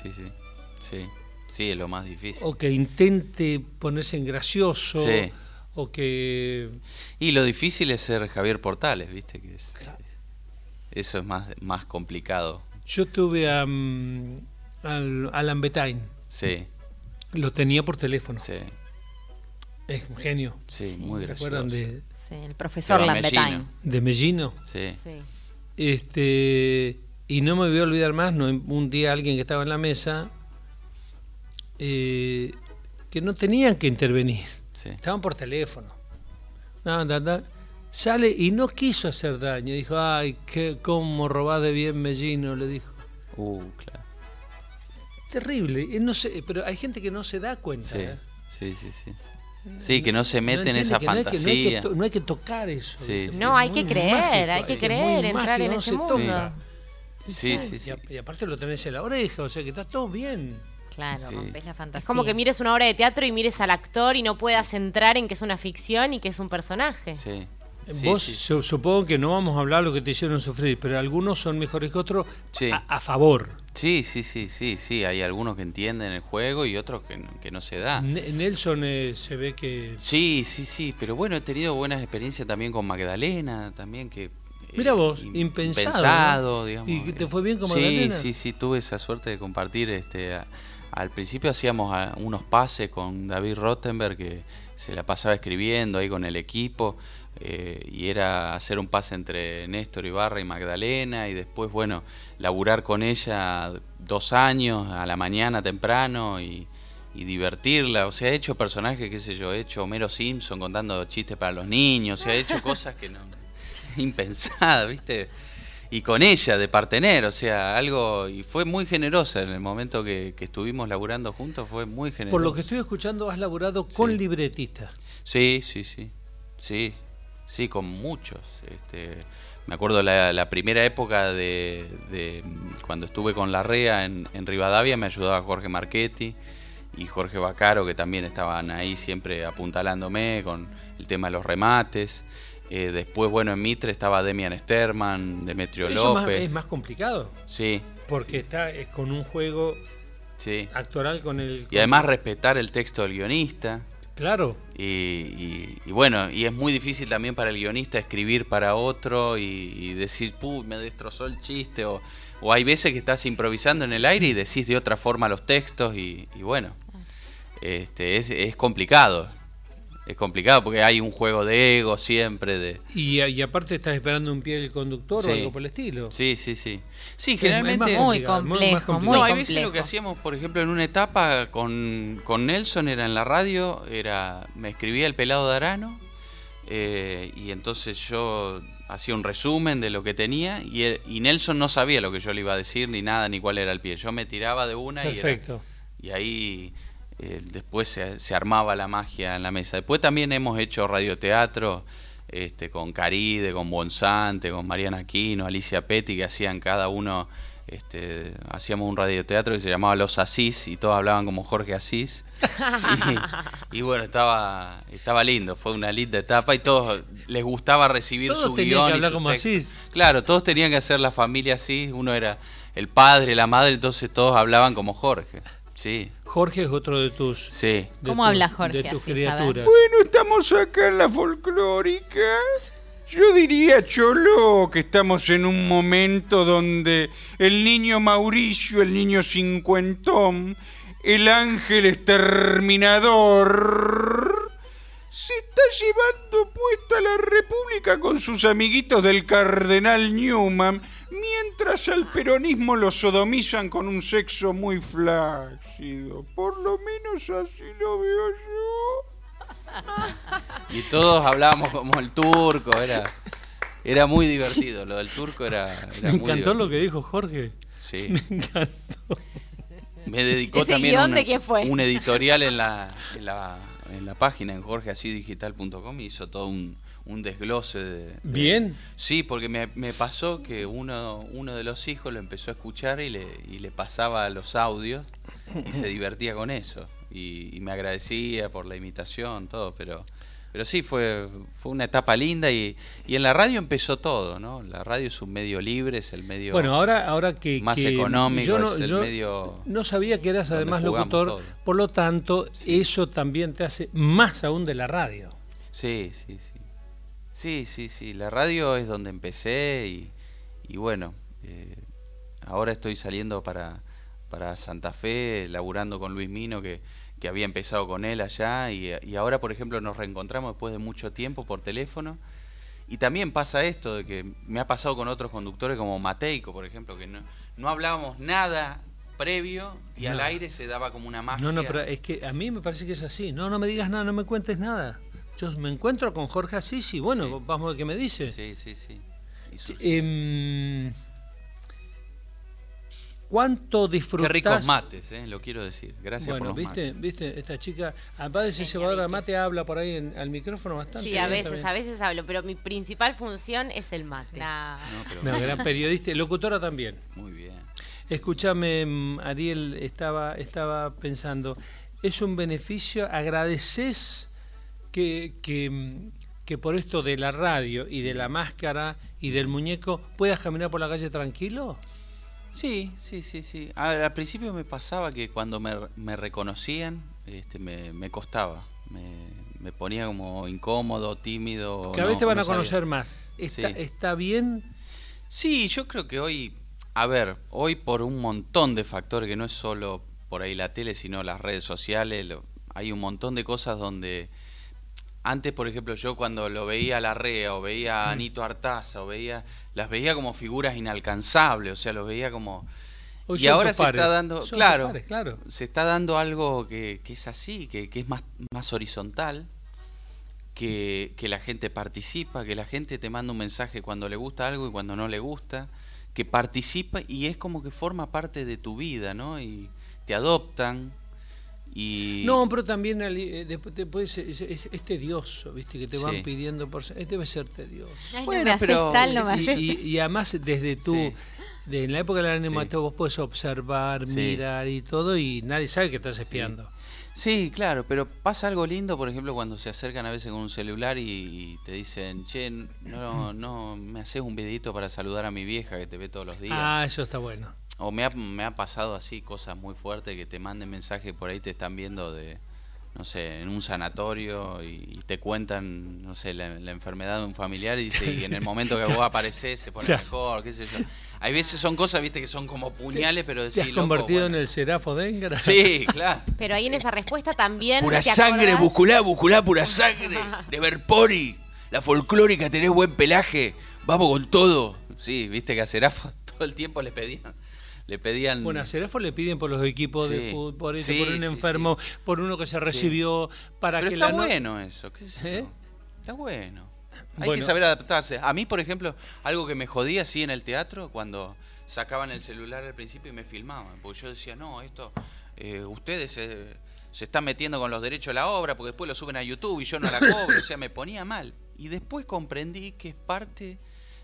[SPEAKER 3] Sí, es lo más difícil.
[SPEAKER 1] O que intente ponerse en gracioso. O que...
[SPEAKER 3] Y lo difícil es ser Javier Portales, ¿viste? Que Eso es más complicado.
[SPEAKER 1] Yo tuve a Alan Betain.
[SPEAKER 3] Sí.
[SPEAKER 1] Lo tenía por teléfono.
[SPEAKER 3] Sí.
[SPEAKER 1] Es un genio.
[SPEAKER 3] Sí, muy gracioso.
[SPEAKER 1] ¿Se acuerdan de...?
[SPEAKER 6] Sí, el profesor Lambetain.
[SPEAKER 1] ¿De Mellino?
[SPEAKER 3] Sí.
[SPEAKER 1] Y no me voy a olvidar más, un día alguien que estaba en la mesa, que no tenían que intervenir.
[SPEAKER 3] Sí.
[SPEAKER 1] Estaban por teléfono. Sale y no quiso hacer daño. Dijo, ay, cómo robás de bien Mellino, le dijo.
[SPEAKER 3] Claro.
[SPEAKER 1] Terrible. No sé, pero hay gente que no se da cuenta.
[SPEAKER 3] Sí. Sí, que no se mete en esa fantasía.
[SPEAKER 1] No hay que tocar eso.
[SPEAKER 3] Sí,
[SPEAKER 4] no, hay que creer, entrar en ese mundo.
[SPEAKER 3] Sí.
[SPEAKER 1] Y aparte lo tenés en la oreja, o sea que está todo bien.
[SPEAKER 6] Claro, rompes la fantasía.
[SPEAKER 4] Es como que mires una obra de teatro y mires al actor y no puedas entrar en que es una ficción y que es un personaje.
[SPEAKER 3] Sí.
[SPEAKER 1] Vos supongo que no vamos a hablar lo que te hicieron sufrir, pero algunos son mejores que otros a favor.
[SPEAKER 3] Sí, hay algunos que entienden el juego y otros que no se da.
[SPEAKER 1] Nelson se ve que...
[SPEAKER 3] Sí, pero bueno, he tenido buenas experiencias también con Magdalena, también que...
[SPEAKER 1] Mira vos, impensado, ¿no?
[SPEAKER 3] Digamos.
[SPEAKER 1] ¿Y te fue bien con Magdalena?
[SPEAKER 3] Sí, tuve esa suerte de compartir. Al principio hacíamos unos pases con David Rottenberg, que se la pasaba escribiendo ahí con el equipo, y era hacer un pase entre Néstor Ibarra y Magdalena, y después, bueno, laburar con ella 2 años a la mañana temprano y divertirla. O sea, he hecho personajes, qué sé yo, he hecho Homero Simpson contando chistes para los niños, o sea, he hecho cosas que no... impensadas, ¿viste? Y con ella, de partener, o sea, algo... Y fue muy generosa en el momento que estuvimos laburando juntos, fue muy generosa.
[SPEAKER 1] Por lo que estoy escuchando, has laburado con libretistas.
[SPEAKER 3] Sí, con muchos. Me acuerdo la primera época de cuando estuve con Larrea en Rivadavia, me ayudaba Jorge Marchetti y Jorge Baccaro, que también estaban ahí siempre apuntalándome con el tema de los remates. Después, bueno, en Mitre estaba Demian Sterman, Demetrio López.
[SPEAKER 1] ¿Es más complicado?
[SPEAKER 3] Sí.
[SPEAKER 1] Porque está con un juego actoral con el...
[SPEAKER 3] Y además respetar el texto del guionista.
[SPEAKER 1] Claro.
[SPEAKER 3] Y bueno, y es muy difícil también para el guionista escribir para otro y decir, me destrozó el chiste, o hay veces que estás improvisando en el aire y decís de otra forma los textos y bueno, es complicado. Es complicado porque hay un juego de ego siempre.
[SPEAKER 1] Y aparte estás esperando un pie del conductor o algo por el estilo.
[SPEAKER 3] Sí, generalmente...
[SPEAKER 6] Es muy complejo.
[SPEAKER 3] No, hay veces lo que hacíamos, por ejemplo, en una etapa con Nelson era en la radio, me escribía el Pelado de Arano, y entonces yo hacía un resumen de lo que tenía y Nelson no sabía lo que yo le iba a decir ni nada, ni cuál era el pie. Yo me tiraba de una.
[SPEAKER 1] Perfecto.
[SPEAKER 3] Y ahí... después se armaba la magia en la mesa. Después también hemos hecho radioteatro con Caride, con Bonsante, con Mariana Aquino, Alicia Petty, que hacían cada uno, hacíamos un radioteatro que se llamaba Los Asís y todos hablaban como Jorge Asís. y bueno, estaba lindo, fue una linda etapa y todos les gustaba recibir
[SPEAKER 1] todos
[SPEAKER 3] su guión.
[SPEAKER 1] Todos tenían que hablar
[SPEAKER 3] como
[SPEAKER 1] Asís.
[SPEAKER 3] Claro, todos tenían que hacer la familia Asís, uno era el padre, la madre, entonces todos hablaban como Jorge. Sí.
[SPEAKER 1] Jorge es otro de tus...
[SPEAKER 3] Sí.
[SPEAKER 6] ¿Cómo habla Jorge?
[SPEAKER 1] De tus criaturas.
[SPEAKER 11] Bueno, estamos acá en la folclórica. Yo diría, Cholo, que estamos en un momento donde el niño Mauricio, el niño cincuentón, el ángel exterminador, se está llevando puesta la República con sus amiguitos del cardenal Newman, mientras al peronismo lo sodomizan con un sexo muy flácido. Por lo menos así lo veo yo.
[SPEAKER 3] Y todos hablábamos como el turco, era muy divertido, lo del turco era
[SPEAKER 1] Me
[SPEAKER 3] muy
[SPEAKER 1] encantó
[SPEAKER 3] divertido.
[SPEAKER 1] Lo que dijo Jorge.
[SPEAKER 3] Sí.
[SPEAKER 1] Me encantó.
[SPEAKER 3] Me dedicó
[SPEAKER 6] ¿Ese
[SPEAKER 3] también
[SPEAKER 6] guión de quién fue?
[SPEAKER 3] un editorial en la página en jorgeasidigital.com y hizo todo un desglose
[SPEAKER 1] ¿Bien?
[SPEAKER 3] Sí, porque me pasó que uno de los hijos lo empezó a escuchar y le pasaba los audios y se divertía con eso y me agradecía por la imitación, todo, pero sí, fue una etapa linda y en la radio empezó todo, ¿no? La radio es un medio libre, es el medio
[SPEAKER 1] ahora que
[SPEAKER 3] más económico,
[SPEAKER 1] yo
[SPEAKER 3] es el medio...
[SPEAKER 1] No sabía que eras además locutor,
[SPEAKER 3] todo.
[SPEAKER 1] por lo tanto, eso también te hace más aún de la radio.
[SPEAKER 3] Sí, la radio es donde empecé bueno, ahora estoy saliendo para Santa Fe, laburando con Luis Mino, que había empezado con él allá, y ahora, por ejemplo, nos reencontramos después de mucho tiempo por teléfono. Y también pasa esto, de que me ha pasado con otros conductores como Mateico, por ejemplo, que no hablábamos nada previo y al aire se daba como una magia.
[SPEAKER 1] No, pero es que a mí me parece que es así. No me digas nada, no me cuentes nada. Yo me encuentro con Jorge Asís y bueno, sí. Vamos a ver qué me dice.
[SPEAKER 3] Sí.
[SPEAKER 1] ¿Cuánto disfrutás?
[SPEAKER 3] Qué ricos mates, lo quiero decir. Gracias por los mates.
[SPEAKER 1] ¿Viste? Esta chica, aparte de ser cebadora de mate, habla por ahí al micrófono bastante.
[SPEAKER 4] Sí, a veces hablo, pero mi principal función es el mate.
[SPEAKER 1] No, gran periodista, locutora también.
[SPEAKER 3] Muy bien.
[SPEAKER 1] Escúchame, Ariel, estaba pensando, ¿es un beneficio? ¿Agradeces que por esto de la radio y de la máscara y del muñeco puedas caminar por la calle tranquilo?
[SPEAKER 3] Sí. Al principio me pasaba que cuando me reconocían, me costaba. Me ponía como incómodo, tímido.
[SPEAKER 1] Cada vez te van a conocer más. ¿Está bien?
[SPEAKER 3] Sí, yo creo que hoy por un montón de factores, que no es solo por ahí la tele, sino las redes sociales, hay un montón de cosas donde... Antes, por ejemplo, yo cuando lo veía a Larrea o veía a Anito Artaza las veía como figuras inalcanzables, o sea, los veía como...
[SPEAKER 1] Hoy
[SPEAKER 3] y ahora se está dando, claro,
[SPEAKER 1] claro,
[SPEAKER 3] se está dando algo que es así, que es más horizontal, que la gente participa, que la gente te manda un mensaje cuando le gusta algo y cuando no le gusta, que participa y es como que forma parte de tu vida, ¿no? Y te adoptan.
[SPEAKER 1] No, pero también después es tedioso, ¿viste? Que te van pidiendo por... debe ser tedioso.
[SPEAKER 6] Ay, bueno, no me haces tal, no me haces...
[SPEAKER 1] Y además desde en la época del anonimato vos puedes observar, mirar y todo, y nadie sabe que estás espiando.
[SPEAKER 3] Sí, claro, pero pasa algo lindo, por ejemplo, cuando se acercan a veces con un celular y te dicen, che, no me haces un videito para saludar a mi vieja que te ve todos los días.
[SPEAKER 1] Ah, eso está bueno.
[SPEAKER 3] O me ha pasado así cosas muy fuertes, que te manden mensajes por ahí, te están viendo no sé, en un sanatorio y te cuentan, no sé, la enfermedad de un familiar y en el momento que vos aparecés se pone mejor, qué sé yo. Hay veces son cosas, viste, que son como puñales, pero decís,
[SPEAKER 1] ¿te has convertido en el Serafo Dengra?
[SPEAKER 3] Sí, claro.
[SPEAKER 4] Pero ahí en esa respuesta también...
[SPEAKER 12] Pura sangre, busculá, pura sangre. De Verpori, la folclórica, tenés buen pelaje, vamos con todo.
[SPEAKER 3] Sí, viste que a Serafo todo el tiempo le pedían...
[SPEAKER 1] Bueno, a Serafo le piden por los equipos de fútbol, por un enfermo, por uno que se recibió, para
[SPEAKER 3] pero
[SPEAKER 1] que
[SPEAKER 3] está bueno eso, ¿qué sé yo? Está bueno. Hay que saber adaptarse. A mí, por ejemplo, algo que me jodía así en el teatro, cuando sacaban el celular al principio y me filmaban, porque yo decía, no, esto, ustedes se están metiendo con los derechos de la obra, porque después lo suben a YouTube y yo no la cobro, o sea, me ponía mal. Y después comprendí que es parte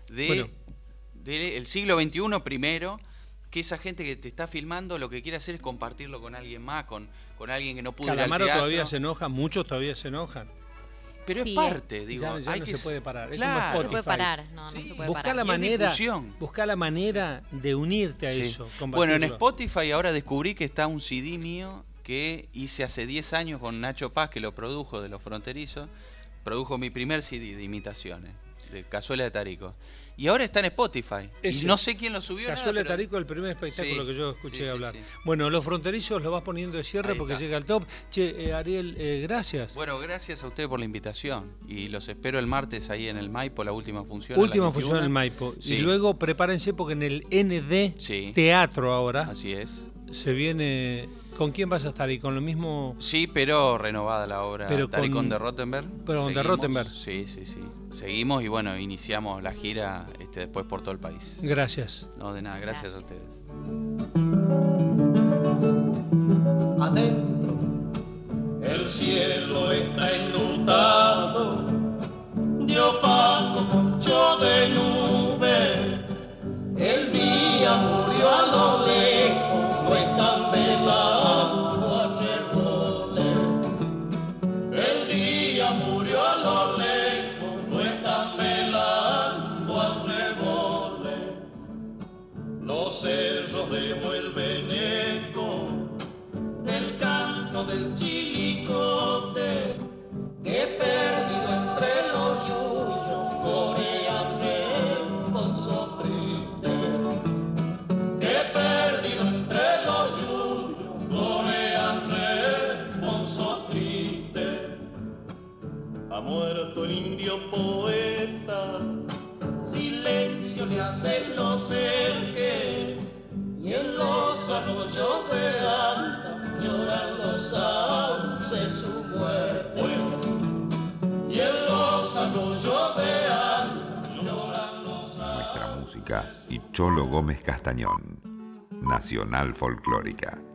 [SPEAKER 3] del siglo XXI primero, que esa gente que te está filmando lo que quiere hacer es compartirlo con alguien más, con alguien que no pudo
[SPEAKER 1] Calamaro
[SPEAKER 3] ir al teatro.
[SPEAKER 1] Todavía se enoja, muchos todavía se enojan.
[SPEAKER 3] Pero es parte, digo.
[SPEAKER 1] Ya no se puede parar.
[SPEAKER 6] Claro, no se puede parar. No se puede parar.
[SPEAKER 1] Busca la manera de unirte a eso.
[SPEAKER 3] Bueno, en Spotify ahora descubrí que está un CD mío que hice hace 10 años con Nacho Paz, que lo produjo de Los Fronterizos. Produjo mi primer CD de imitaciones, de Cazuela de Tarico. Y ahora está en Spotify. Y no sé quién lo subió.
[SPEAKER 1] Cazuela de Tarico, el primer espectáculo que yo escuché hablar. Bueno, Los Fronterizos lo vas poniendo de cierre porque llega al top. Che, Ariel, gracias.
[SPEAKER 3] Bueno, gracias a usted por la invitación. Y los espero el martes ahí en el Maipo, la última función.
[SPEAKER 1] Última función en el Maipo. Y luego prepárense porque en el ND Teatro ahora.
[SPEAKER 3] Así es.
[SPEAKER 1] Se viene... ¿Con quién vas a estar? ¿Y con lo mismo?
[SPEAKER 3] Sí, pero renovada la obra. Taricón de Rottenberg.
[SPEAKER 1] Pero con de Rottenberg.
[SPEAKER 3] Sí. Seguimos y bueno, iniciamos la gira después por todo el país.
[SPEAKER 1] Gracias.
[SPEAKER 3] No, de nada, gracias a ustedes.
[SPEAKER 5] Adentro, el cielo está enlutado, de opaco concho de nube. El día murió a lo lejos, no están velando arreboles. El día murió a lo lejos, no están velando arreboles. Los cerros devuelven eco del canto del chilicote que perdido entre los yuyos indio poeta. Silencio le hacen los cerques y en los arroyos de anda lloran los sauces su muerte. Y en los arroyos de anda lloran los sauces.
[SPEAKER 8] Nuestra música y Cholo Gómez Castañón. Nacional Folclórica.